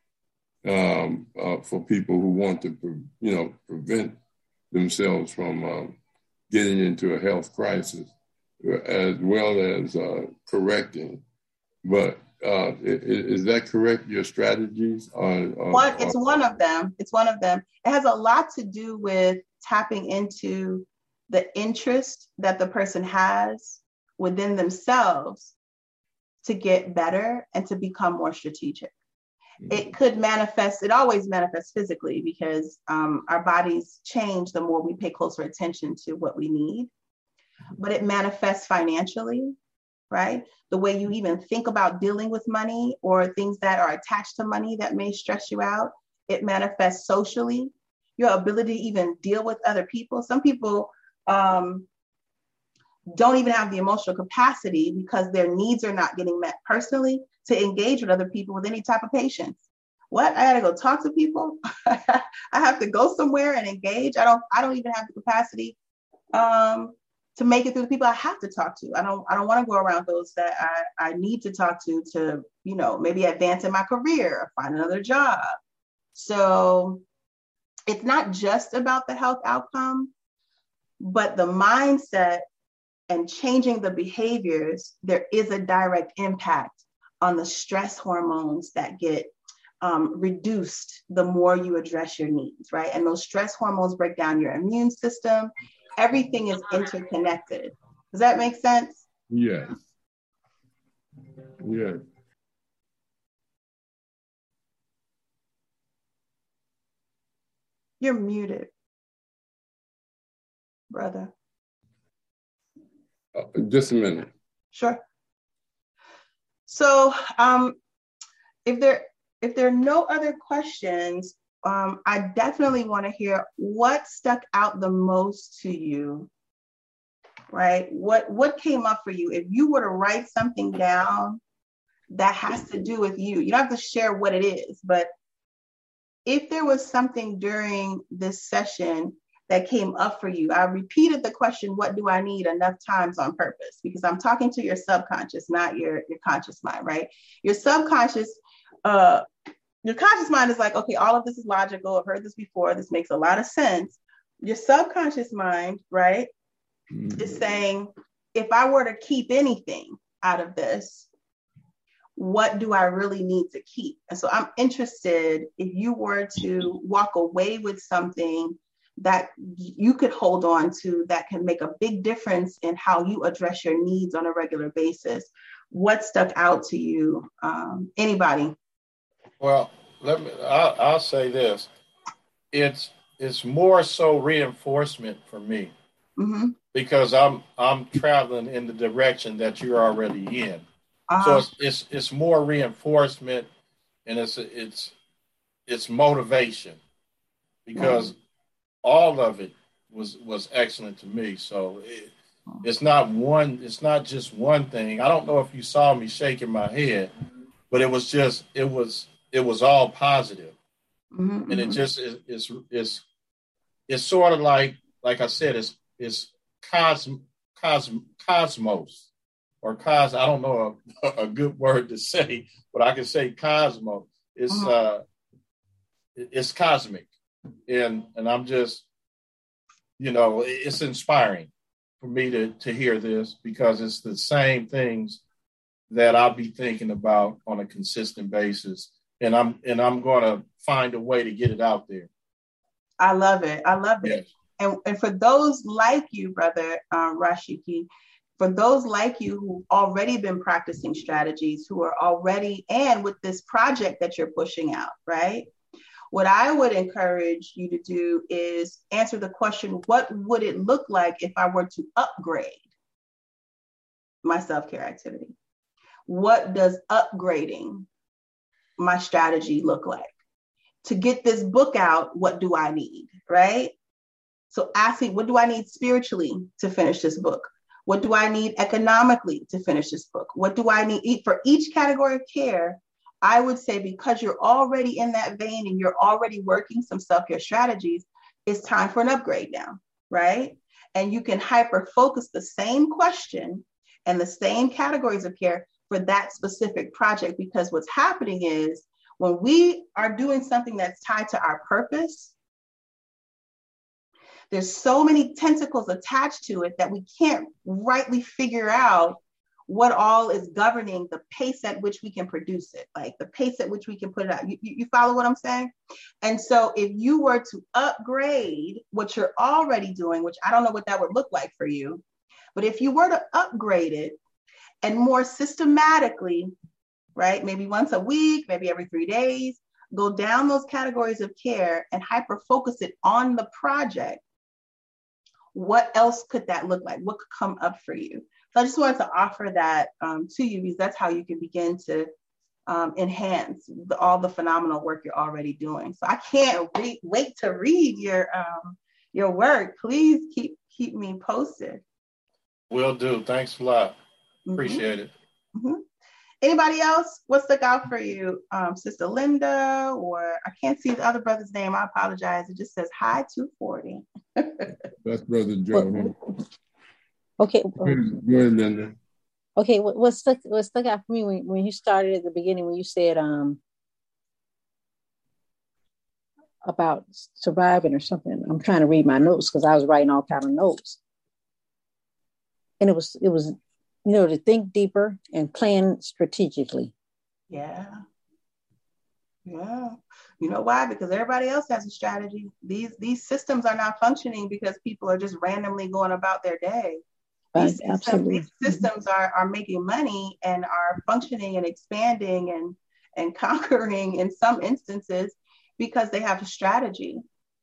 S1: um, uh, for people who want to, you know, prevent themselves from um, getting into a health crisis, as well as uh, correcting. But uh, is, is that correct? Your strategies are, are,
S2: one, it's are, one of them. It's one of them. It has a lot to do with tapping into the interest that the person has within themselves to get better and to become more strategic. Mm-hmm. It could manifest, it always manifests physically because um, our bodies change the more we pay closer attention to what we need, but it manifests financially, right? The way you even think about dealing with money or things that are attached to money that may stress you out. It manifests socially, your ability to even deal with other people. Some people um, don't even have the emotional capacity because their needs are not getting met personally to engage with other people with any type of patience. What? I gotta go talk to people? I have to go somewhere and engage. I don't, I don't even have the capacity um, to make it through the people I have to talk to. I don't, I don't want to go around those that I, I need to talk to, to, you know, maybe advance in my career or find another job. So it's not just about the health outcome, but the mindset and changing the behaviors, there is a direct impact on the stress hormones that get um, reduced the more you address your needs, right? And those stress hormones break down your immune system. Everything is interconnected. Does that make sense?
S1: Yes. Yes.
S2: You're muted, brother.
S1: Uh, just a minute.
S2: Sure. So um, if there if there are no other questions, um, I definitely want to hear what stuck out the most to you, right? What, what came up for you? If you were to write something down that has to do with you, you don't have to share what it is, but if there was something during this session that came up for you, I repeated the question, what do I need, enough times on purpose, because I'm talking to your subconscious, not your, your conscious mind, right? Your subconscious, uh, your conscious mind is like, okay, all of this is logical. I've heard this before. This makes a lot of sense. Your subconscious mind, right, mm-hmm. is saying, if I were to keep anything out of this, what do I really need to keep? And so I'm interested if you were to walk away with something that you could hold on to that can make a big difference in how you address your needs on a regular basis. What stuck out to you? Um, anybody?
S5: Well, let me. I'll, I'll say this: it's it's more so reinforcement for me, mm-hmm. because I'm I'm traveling in the direction that you're already in. Uh-huh. So it's, it's it's more reinforcement, and it's it's it's motivation, because mm-hmm. all of it was was excellent to me. So it, it's not one. It's not just one thing. I don't know if you saw me shaking my head, but it was just it was. It was all positive. Mm-hmm, and it just is it's, it's it's sort of like like I said, it's it's cosm, cosm, cosmos or cos. I don't know a, a good word to say, but I can say cosmos. It's uh-huh. uh it's cosmic, and and I'm just, you know, it's inspiring for me to to hear this, because it's the same things that I'll be thinking about on a consistent basis. And I'm and I'm going to find a way to get it out there.
S2: I love it. I love it. Yes. And, and for those like you, brother um, Rashiki, for those like you who've already been practicing strategies, who are already, and with this project that you're pushing out, right? What I would encourage you to do is answer the question, what would it look like if I were to upgrade my self-care activity? What does upgrading my strategy look like? To get this book out, what do I need, right? So asking, what do I need spiritually to finish this book? What do I need economically to finish this book? What do I need for each category of care? I would say, because you're already in that vein and you're already working some self-care strategies, it's time for an upgrade now, right? And you can hyper focus the same question and the same categories of care for that specific project, because what's happening is when we are doing something that's tied to our purpose, there's so many tentacles attached to it that we can't rightly figure out what all is governing the pace at which we can produce it, like the pace at which we can put it out. You, you follow what I'm saying? And so if you were to upgrade what you're already doing, which I don't know what that would look like for you, but if you were to upgrade it and more systematically, right, maybe once a week, maybe every three days, go down those categories of care and hyper focus it on the project, what else could that look like? What could come up for you? So I just wanted to offer that um, to you, because that's how you can begin to um, enhance the, all the phenomenal work you're already doing. So I can't re- wait to read your um, your work. Please keep keep me posted.
S5: Will do. Thanks a lot.
S2: Mm-hmm.
S5: Appreciate it.
S2: Mm-hmm. Anybody else? What stuck out for you? Um, Sister Linda, or I can't see the other brother's name. I apologize. It just says hi two forty.
S1: That's Brother Joe.
S3: Okay.
S1: Go ahead, Linda.
S3: Okay. What, what stuck what stuck out for me when, when you started at the beginning, when you said um about surviving or something. I'm trying to read my notes because I was writing all kind of notes, and it was it was you know to think deeper and plan strategically.
S2: Yeah. Yeah. You know why? Because everybody else has a strategy. These these systems are not functioning because people are just randomly going about their day. These,
S3: Right,
S2: systems, these systems are, are making money and are functioning and expanding and, and conquering in some instances because they have a strategy.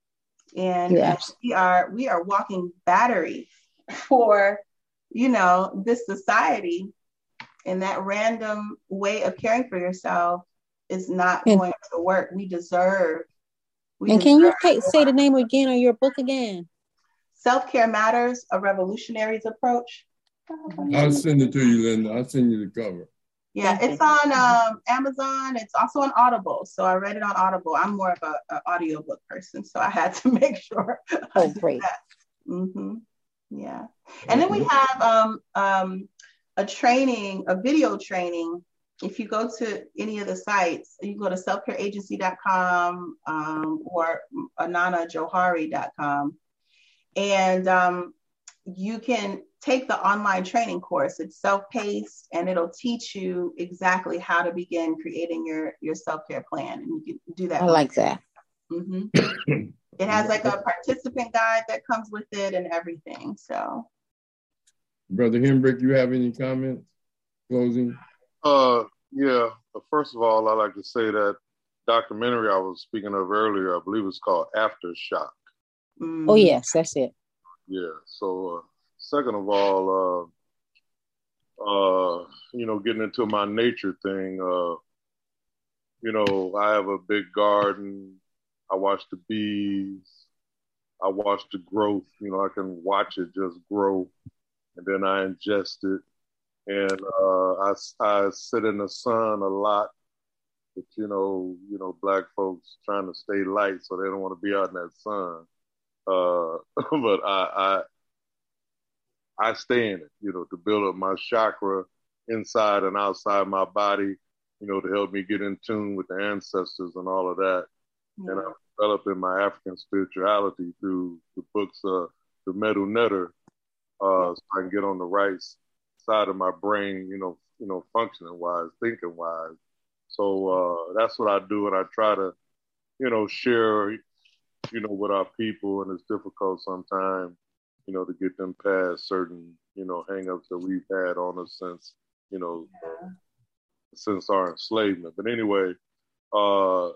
S2: And, and we are we are walking batteries for, you know, this society, and that random way of caring for yourself is not and, going to work. We deserve. We
S3: and
S2: deserve
S3: can you pay, say the name again of your book again?
S2: Self-Care Matters, A Revolutionary's Approach.
S1: I'll send it to you, Linda. I'll send you the cover.
S2: Yeah, it's on um, Amazon. It's also on Audible. So I read it on Audible. I'm more of a, a audiobook person, so I had to make sure.
S3: Oh, great.
S2: Mm-hmm. Yeah. And then we have um, um, a training, a video training. If you go to any of the sites, you go to self care agency dot com um, or anana johari dot com. And um, you can take the online training course. It's self-paced, and it'll teach you exactly how to begin creating your, your self-care plan. And you can do that.
S3: I like that.
S2: Mm-hmm. It has like a participant guide that comes with it and everything. So,
S1: Brother Hembrick, you have any comments? Closing?
S4: Uh, yeah. First of all, I'd like to say that documentary I was speaking of earlier, I believe it's called Aftershock.
S2: Mm.
S3: Oh, yes, that's it.
S4: Yeah. So, uh, second of all, uh, uh, you know, getting into my nature thing, uh, you know, I have a big garden. I watch the bees. I watch the growth. You know, I can watch it just grow, and then I ingest it. And uh, I, I sit in the sun a lot. But, you know, you know, Black folks trying to stay light, so they don't want to be out in that sun. Uh, but I, I, I stay in it, you know, to build up my chakra inside and outside my body, you know, to help me get in tune with the ancestors and all of that. Yeah. And I'm developing my African spirituality through the books of the Medu Neter, uh, so I can get on the right side of my brain, you know, you know, functioning wise, thinking wise. So uh, that's what I do, and I try to, you know, share, you know, with our people, and it's difficult sometimes, you know, to get them past certain, you know, hangups that we've had on us since, you know, uh, since our enslavement. But anyway, uh,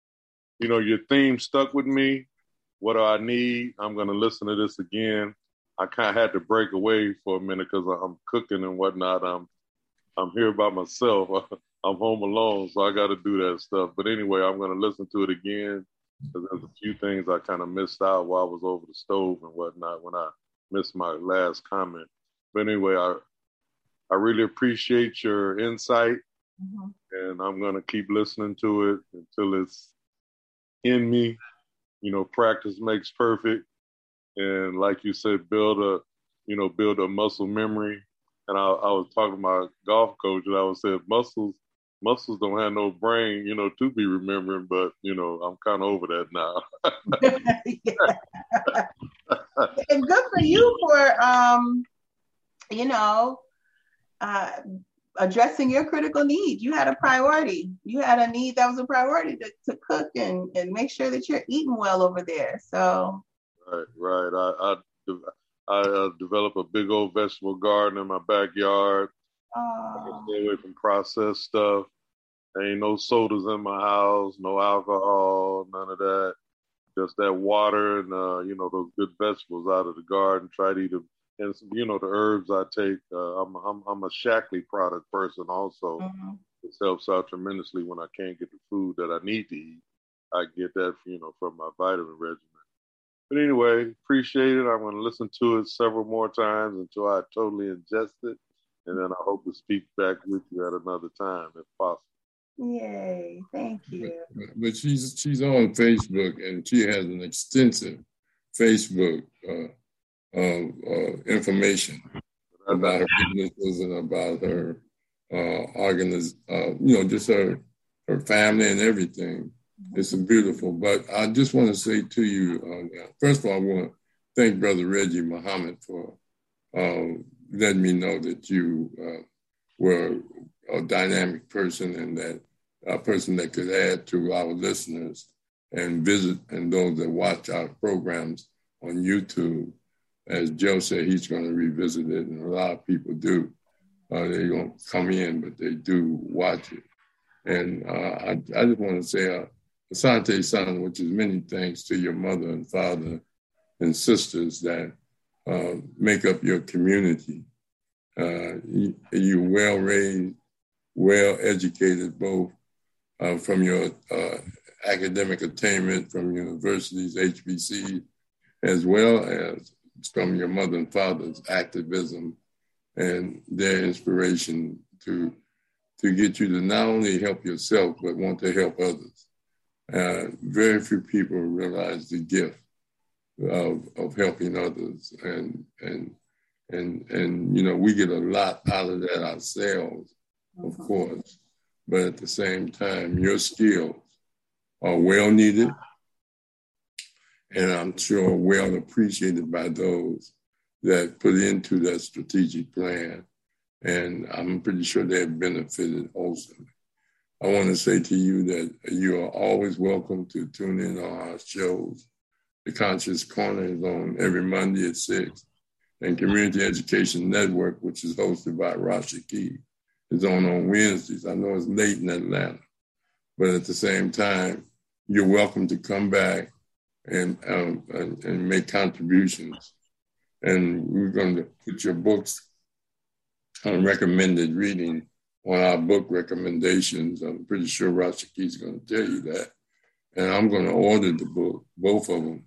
S4: you know, your theme stuck with me. What do I need? I'm going to listen to this again. I kind of had to break away for a minute because I'm cooking and whatnot. I'm I'm here by myself. I'm home alone, so I got to do that stuff. But anyway, I'm going to listen to it again because there's a few things I kind of missed out while I was over the stove and whatnot when I missed my last comment. But anyway, I I really appreciate your insight, mm-hmm. and I'm going to keep listening to it until it's in me. You know, practice makes perfect. And like you said, build a, you know, build a muscle memory. And I, I was talking to my golf coach, and I was saying muscles, muscles don't have no brain, you know, to be remembering. But you know, I'm kind of over that now.
S2: And good for you for, um, you know, uh, addressing your critical need. You had a priority. You had a need that was a priority to, to cook and, and make sure that you're eating well over there. So.
S4: Right, right. I I, I uh, developed a big old vegetable garden in my backyard. I stay away from processed stuff. There ain't no sodas in my house, no alcohol, none of that. Just that water and uh, you know, those good vegetables out of the garden. Try to eat them, and you know, the herbs I take. Uh, I'm I'm I'm a Shaklee product person also. Mm-hmm. This helps out tremendously when I can't get the food that I need to eat. I get that, you know, from my vitamin regimen. But anyway, appreciate it. I'm going to listen to it several more times until I totally ingest it. And then I hope to speak back with you at another time if possible.
S2: Yay. Thank you.
S1: But, but she's she's on Facebook, and she has an extensive Facebook uh, uh, uh, information about her businesses and about her uh, organiz- uh, you know, just her, her family and everything. It's beautiful, but I just want to say to you, uh, first of all, I want to thank Brother Reggie Muhammad for uh, letting me know that you uh, were a dynamic person and that a person that could add to our listeners and visit and those that watch our programs on YouTube. As Joe said, he's going to revisit it, and a lot of people do. Uh, they don't come in, but they do watch it. And uh, I, I just want to say, uh, Asante San, which is many thanks to your mother and father and sisters that uh, make up your community. Uh, you, you're well raised, well educated, both uh, from your uh, academic attainment from universities, H B C, as well as from your mother and father's activism and their inspiration to to get you to not only help yourself, but want to help others. Uh, very few people realize the gift of, of helping others. And, and, and, and, you know, we get a lot out of that ourselves, of course. But at the same time, your skills are well needed, and I'm sure well appreciated by those that put into that strategic plan. And I'm pretty sure they've benefited also. I want to say to you that you are always welcome to tune in on our shows. The Conscious Corner is on every Monday at six. And Community Education Network, which is hosted by Rasha Key, is on on Wednesdays. I know it's late in Atlanta, but at the same time, you're welcome to come back and, um, and, and make contributions. And we're going to put your books on recommended reading on our book recommendations. I'm pretty sure Rasha is going to tell you that. And I'm going to order the book, both of them,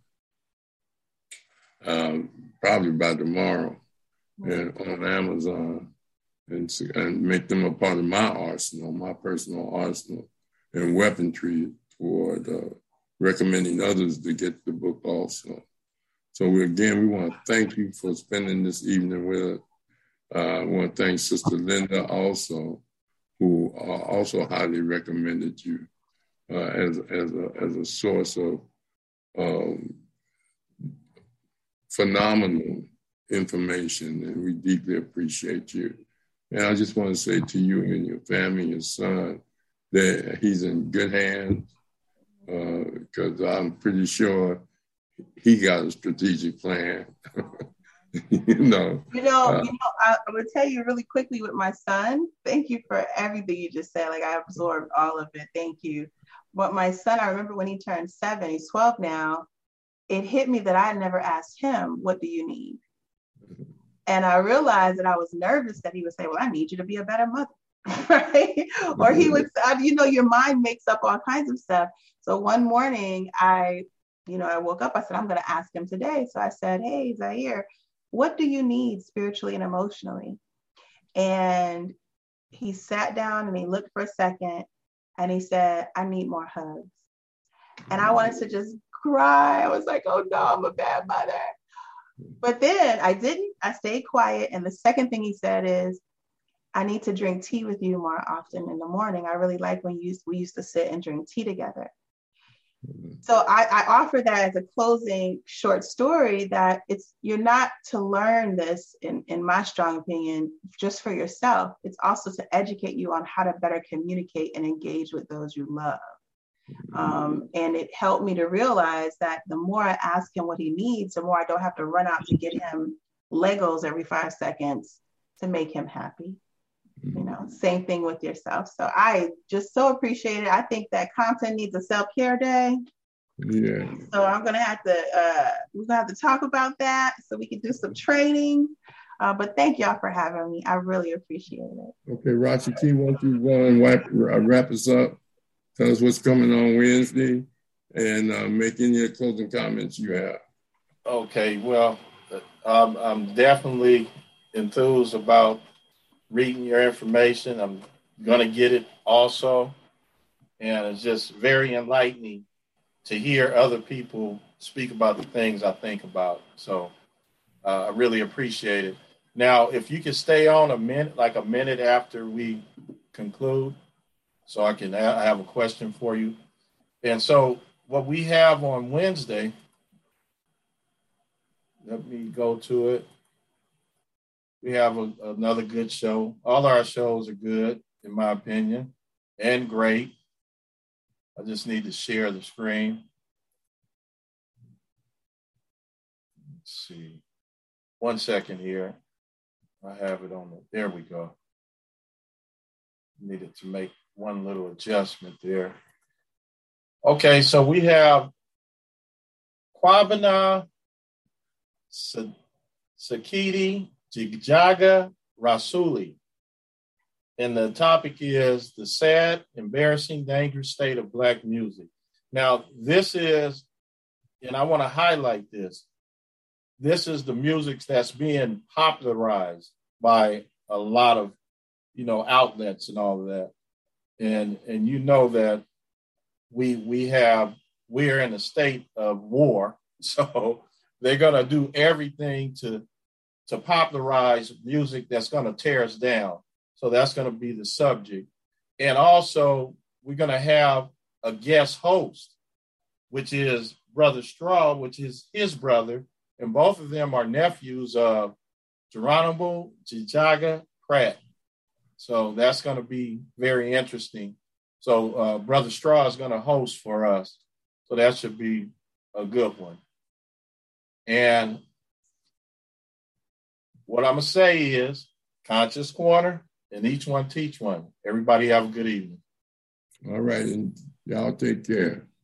S1: um, probably by tomorrow, and on Amazon, and, and make them a part of my arsenal, my personal arsenal and weaponry toward uh, recommending others to get the book also. So we, again, we want to thank you for spending this evening with us. Uh, I want to thank Sister Linda also, who uh, also highly recommended you uh, as, as, a, as a source of um, phenomenal information, and we deeply appreciate you. And I just want to say to you and your family and your son that he's in good hands, because uh, I'm pretty sure he got a strategic plan. you know,
S2: you know,
S1: uh,
S2: you know. I, I'm gonna tell you really quickly with my son. Thank you for everything you just said. Like, I absorbed all of it. Thank you. But my son, I remember when he turned seven. He's twelve now. It hit me that I had never asked him, "What do you need?" And I realized that I was nervous that he would say, well, I need you to be a better mother. Right? Or he would, you know, your mind makes up all kinds of stuff. So one morning I, you know, I woke up, I said, I'm going to ask him today. So I said, hey, Zaire, what do you need spiritually and emotionally? And he sat down and he looked for a second and he said, I need more hugs. And I wanted to just cry. I was like, oh no, I'm a bad mother. But then I didn't. I stayed quiet. And the second thing he said is, I need to drink tea with you more often in the morning. I really like when you used, we used to sit and drink tea together. So I, I offer that as a closing short story that it's, you're not to learn this, in, in my strong opinion, just for yourself. It's also to educate you on how to better communicate and engage with those you love. Um, and it helped me to realize that the more I ask him what he needs, the more I don't have to run out to get him Legos every five seconds to make him happy. You know, same thing with yourself. So I just so appreciate it. I think that Compton needs a self-care day.
S1: Yeah.
S2: So I'm gonna have to uh we're gonna have to talk about that so we can do some training. Uh, but thank y'all for having me. I really appreciate it.
S1: Okay, Rashi T, won't you go and wrap, wrap us up? Tell us what's coming on Wednesday and uh, make any closing comments you have.
S5: Okay, well, um, I'm definitely enthused about reading your information. I'm going to get it also. And it's just very enlightening to hear other people speak about the things I think about. So uh, I really appreciate it. Now, if you could stay on a minute, like a minute after we conclude, so I can ha- I have a question for you. And so what we have on Wednesday, let me go to it. We have a, another good show. All our shows are good, in my opinion, and great. I just need to share the screen. Let's see. One second here. I have it on the, there we go. Needed to make one little adjustment there. Okay, so we have Kwabena Sakiti Jigjaga Rasuli. And the topic is the sad, embarrassing, dangerous state of Black music. Now, this is, and I want to highlight this, this is the music that's being popularized by a lot of, you know, outlets and all of that. And and you know that we we have, we're in a state of war. So they're going to do everything to to popularize music that's going to tear us down. So that's going to be the subject. And also, we're going to have a guest host, which is Brother Straw, which is his brother. And both of them are nephews of Geronimo Jijaga Pratt. So that's going to be very interesting. So uh, Brother Straw is going to host for us. So that should be a good one. And what I'm going to say is Conscious Corner, and each one teach one. Everybody have a good evening.
S1: All right, and y'all take care.